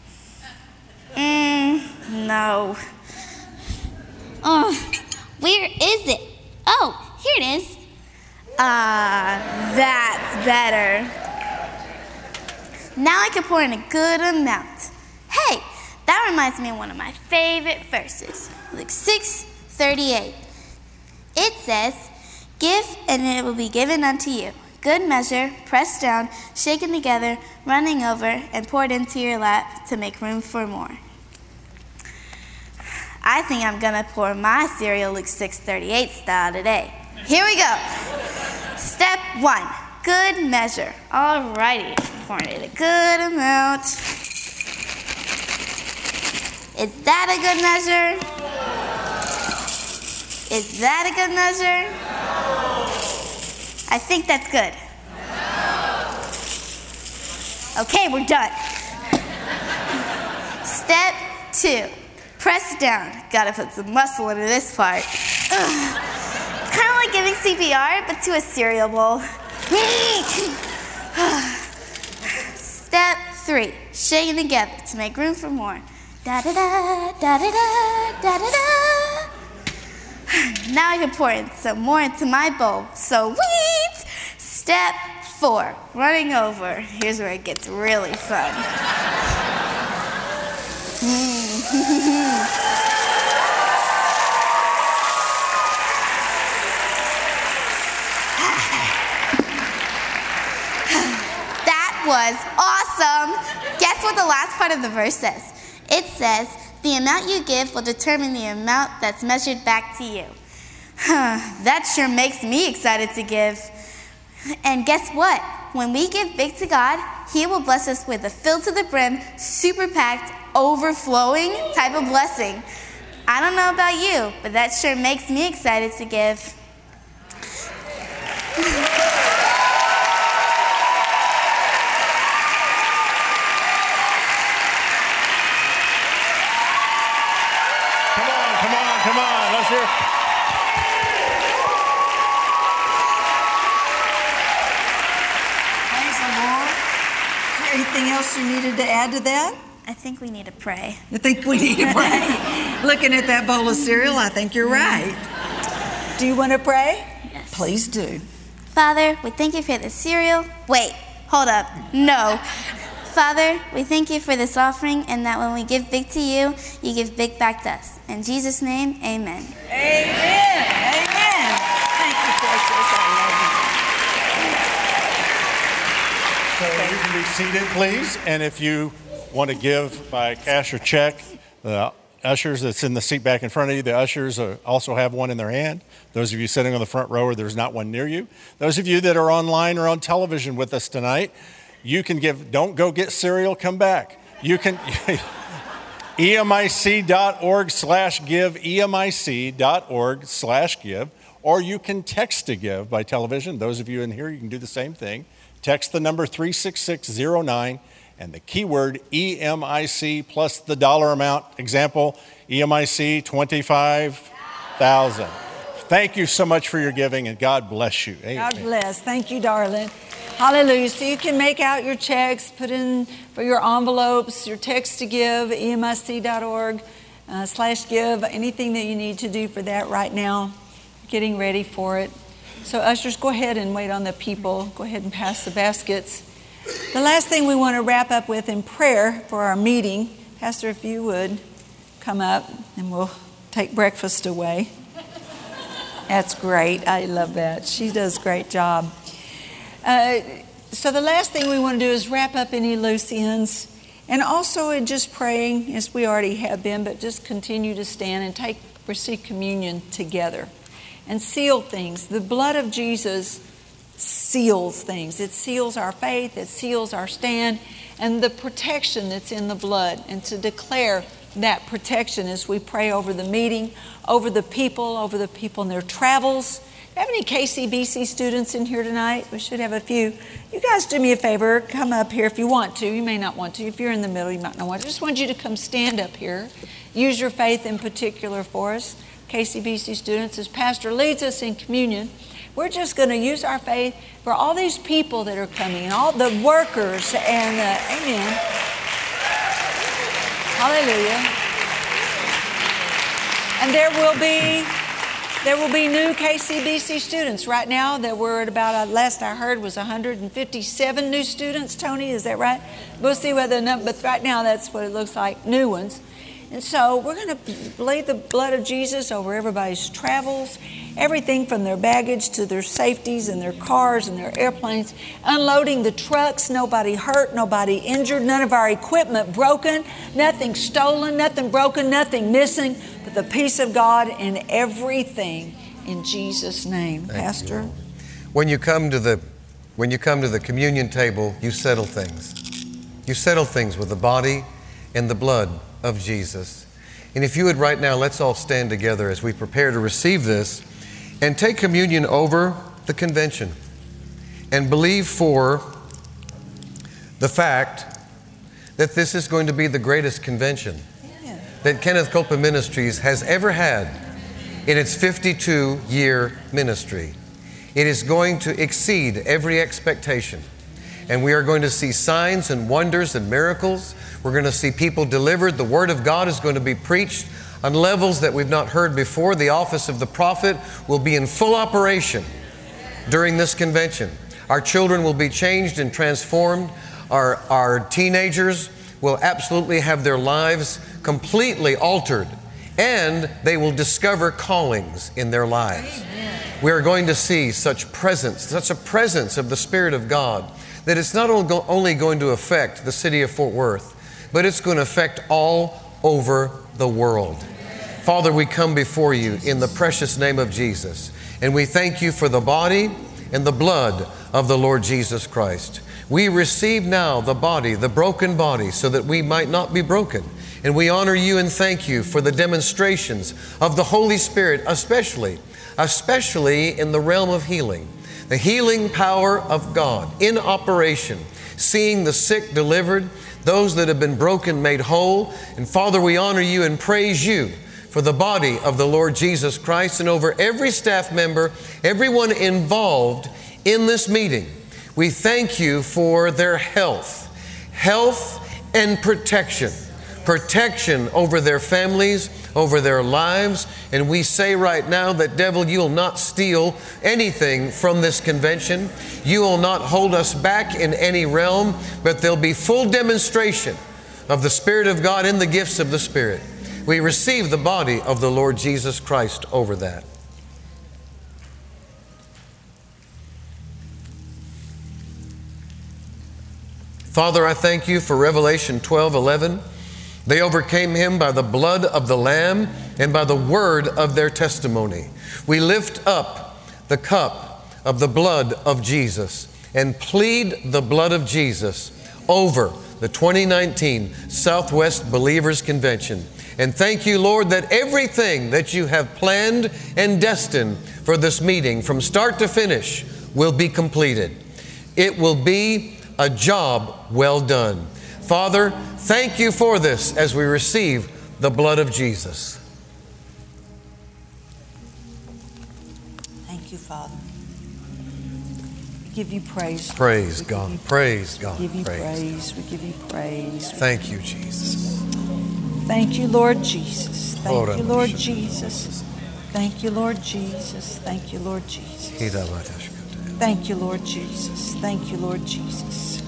Speaker 12: Mmm, no.
Speaker 13: Oh, where is it? Oh, here it is.
Speaker 12: Ah, uh, that's better. Now I can pour in a good amount. Hey, that reminds me of one of my favorite verses, Luke six thirty-eight. It says, "Give, and it will be given unto you. Good measure, pressed down, shaken together, running over, and poured into your lap to make room for more." I think I'm going to pour my cereal Luke six thirty-eight style today. Here we go. Step one, good measure. Alrighty, pouring it a good amount. Is that a good measure? Is that a good measure? I think that's good. Okay, we're done. Step two, press down. Gotta put some muscle into this part. Ugh. It's kind of like giving C P R, but to a cereal bowl. Step three, shaking together to make room for more. Da da da, da da da, da da da. Now I can pour in some more into my bowl. So sweet! Step four, running over. Here's where it gets really fun. That was awesome! Guess what the last part of the verse says? It says, "The amount you give will determine the amount that's measured back to you." That sure makes me excited to give. And guess what? When we give big to God, He will bless us with a filled to the brim, super packed, overflowing type of blessing. I don't know about you, but that sure makes me excited to give.
Speaker 8: Come on, come on, let's hear.
Speaker 1: anything else you needed to add to that?
Speaker 12: I think we need to pray.
Speaker 1: You think we need to pray? Looking at that bowl of cereal, I think you're right. Do you want to pray?
Speaker 12: Yes.
Speaker 1: Please do.
Speaker 12: Father, we thank you for the cereal. Wait, hold up. No. Father, we thank you for this offering and that when we give big to you, you give big back to us. In Jesus' name, amen.
Speaker 1: Amen. Amen. Thank you, precious. I love you.
Speaker 8: So you can be seated, please. And if you want to give by cash or check, the ushers that's in the seat back in front of you, the ushers also have one in their hand. Those of you sitting on the front row, or there's not one near you. Those of you that are online or on television with us tonight, you can give. Don't go get cereal, come back. You can, emic.org slash give, emic.org slash give, or you can text to give by television. Those of you in here, you can do the same thing. Text the number three six six zero nine and the keyword E M I C plus the dollar amount. Example, E M I C twenty-five thousand. Thank you so much for your giving, and God bless you. Amen.
Speaker 1: God bless. Thank you, darling. Hallelujah. So you can make out your checks, put in for your envelopes, your text to give, emic.org uh, slash give, anything that you need to do for that right now. Getting ready for it. So ushers, go ahead and wait on the people. Go ahead and pass the baskets. The last thing we want to wrap up with in prayer for our meeting, Pastor, if you would come up and we'll take breakfast away. That's great. I love that. She does a great job. Uh, so the last thing we want to do is wrap up any loose ends, and also in just praying, as we already have been, but just continue to stand and take receive communion together and seal things. The blood of Jesus seals things. It seals our faith. It seals our stand, and the protection that's in the blood, and to declare that protection as we pray over the meeting, over the people, over the people in their travels. Do you have any K C B C students in here tonight? We should have a few. You guys do me a favor. Come up here if you want to. You may not want to. If you're in the middle, you might not want to. I just want you to come stand up here. Use your faith in particular for us. K C B C students, as Pastor leads us in communion, we're just going to use our faith for all these people that are coming and all the workers and, uh, amen. Hallelujah. And there will be there will be new K C B C students. Right now, that we're at about, uh, last I heard, was one hundred fifty-seven new students. Tony, is that right? We'll see whether the number, but right now that's what it looks like, new ones. And so we're going to bleed the blood of Jesus over everybody's travels, everything from their baggage to their safeties and their cars and their airplanes, unloading the trucks, nobody hurt, nobody injured, none of our equipment broken, nothing stolen, nothing broken, nothing missing, but the peace of God in everything in Jesus' name.
Speaker 2: Thank
Speaker 1: Pastor?
Speaker 2: You. When you come to the when you come to the communion table, you settle things. You settle things with the body and the blood of Jesus. And if you would right now, let's all stand together as we prepare to receive this and take communion over the convention and believe for the fact that this is going to be the greatest convention that Kenneth Copeland Ministries has ever had in its fifty-two year ministry. It is going to exceed every expectation. And we are going to see signs and wonders and miracles. We're going to see people delivered. The Word of God is going to be preached on levels that we've not heard before. The office of the prophet will be in full operation during this convention. Our children will be changed and transformed. Our, our teenagers will absolutely have their lives completely altered, and they will discover callings in their lives. Amen. We are going to see such presence, such a presence of the Spirit of God, that it's not only going to affect the city of Fort Worth, but it's going to affect all over the world. Father, we come before you in the precious name of Jesus, and we thank you for the body and the blood of the Lord Jesus Christ. We receive now the body, the broken body, so that we might not be broken. And we honor you and thank you for the demonstrations of the Holy Spirit, especially, especially in the realm of healing. The healing power of God in operation, seeing the sick delivered, those that have been broken made whole. And Father, we honor you and praise you for the body of the Lord Jesus Christ, and over every staff member, everyone involved in this meeting. We thank you for their health, health, and protection. Protection over their families, over their lives. And we say right now that, devil, you will not steal anything from this convention. You will not hold us back in any realm, but there'll be full demonstration of the Spirit of God in the gifts of the Spirit. We receive the body of the Lord Jesus Christ over that. Father, I thank you for Revelation twelve eleven. They overcame him by the blood of the Lamb and by the word of their testimony. We lift up the cup of the blood of Jesus and plead the blood of Jesus over the twenty nineteen Southwest Believers Convention. And thank you, Lord, that everything that you have planned and destined for this meeting from start to finish will be completed. It will be a job well done. Father, thank you for this as we receive the blood of Jesus.
Speaker 1: Thank you, Father. We give you praise.
Speaker 2: Praise
Speaker 1: we
Speaker 2: God.
Speaker 1: You
Speaker 2: praise God.
Speaker 1: We give you
Speaker 2: praise.
Speaker 1: praise. We give you praise.
Speaker 2: Thank you, Jesus.
Speaker 1: Thank you, Lord Jesus. Thank
Speaker 2: Lord,
Speaker 1: you, Lord Jesus. Thank you, Lord Jesus. Thank you, Lord Jesus. Thank you, Lord Jesus. Thank you, Lord Jesus.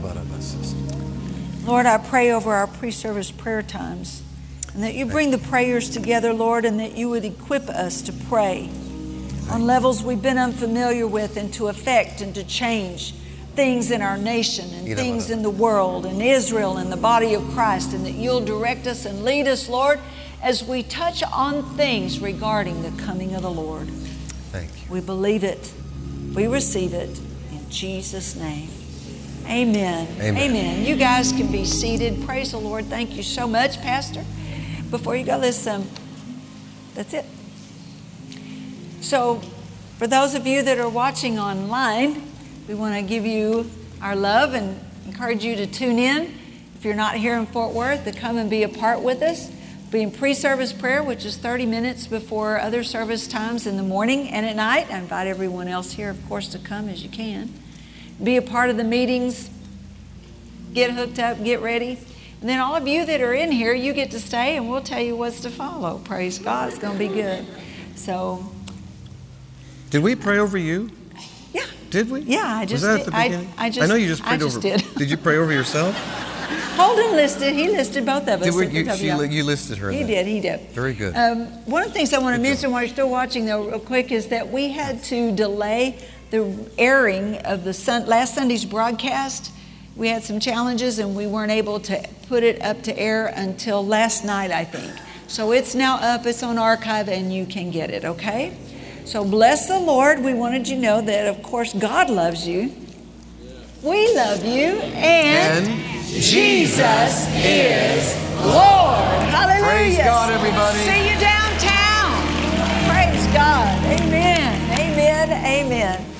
Speaker 1: Lord, I pray over our pre-service prayer times, and that you bring the prayers together, Lord, and that you would equip us to pray on levels we've been unfamiliar with, and to affect and to change things in our nation and things in the world and Israel and the body of Christ, and that you'll direct us and lead us, Lord, as we touch on things regarding the coming of the Lord.
Speaker 2: Thank you.
Speaker 1: We believe it. We receive it in Jesus' name. Amen.
Speaker 2: Amen.
Speaker 1: Amen. You guys can be seated. Praise the Lord. Thank you so much, Pastor. Before you go, let's, um, that's it. So, for those of you that are watching online, we want to give you our love and encourage you to tune in. If you're not here in Fort Worth, to come and be a part with us. Be in pre-service prayer, which is thirty minutes before other service times in the morning and at night. I invite everyone else here, of course, to come as you can. Be a part of the meetings. Get hooked up, get ready. And then all of you that are in here, you get to stay and we'll tell you what's to follow. Praise God. It's going to be good. So.
Speaker 2: Did we pray over you?
Speaker 1: Yeah.
Speaker 2: Did we?
Speaker 1: Yeah, I just
Speaker 2: Was that
Speaker 1: did.
Speaker 2: at the beginning?
Speaker 1: I, I, just,
Speaker 2: I know you just prayed
Speaker 1: I just
Speaker 2: over.
Speaker 1: Did.
Speaker 2: Did you pray over yourself?
Speaker 1: Holden listed. He listed both of us.
Speaker 2: Did we,
Speaker 1: at the
Speaker 2: you,
Speaker 1: W
Speaker 2: she,
Speaker 1: L.
Speaker 2: you listed her.
Speaker 1: He
Speaker 2: in
Speaker 1: did. He did.
Speaker 2: Very good.
Speaker 1: Um, one of the things I want to
Speaker 2: Good
Speaker 1: mention
Speaker 2: job.
Speaker 1: while you're still watching, though, real quick, is that we had to delay the airing of the sun, last Sunday's broadcast. We had some challenges, and we weren't able to put it up to air until last night, I think. So it's now up. It's on archive, and you can get it. Okay. So bless the Lord. We wanted you to know that, of course, God loves you. We love you, and, and Jesus is Lord. Hallelujah.
Speaker 2: Praise God, everybody.
Speaker 1: See you downtown. Praise God. Amen. Amen. Amen.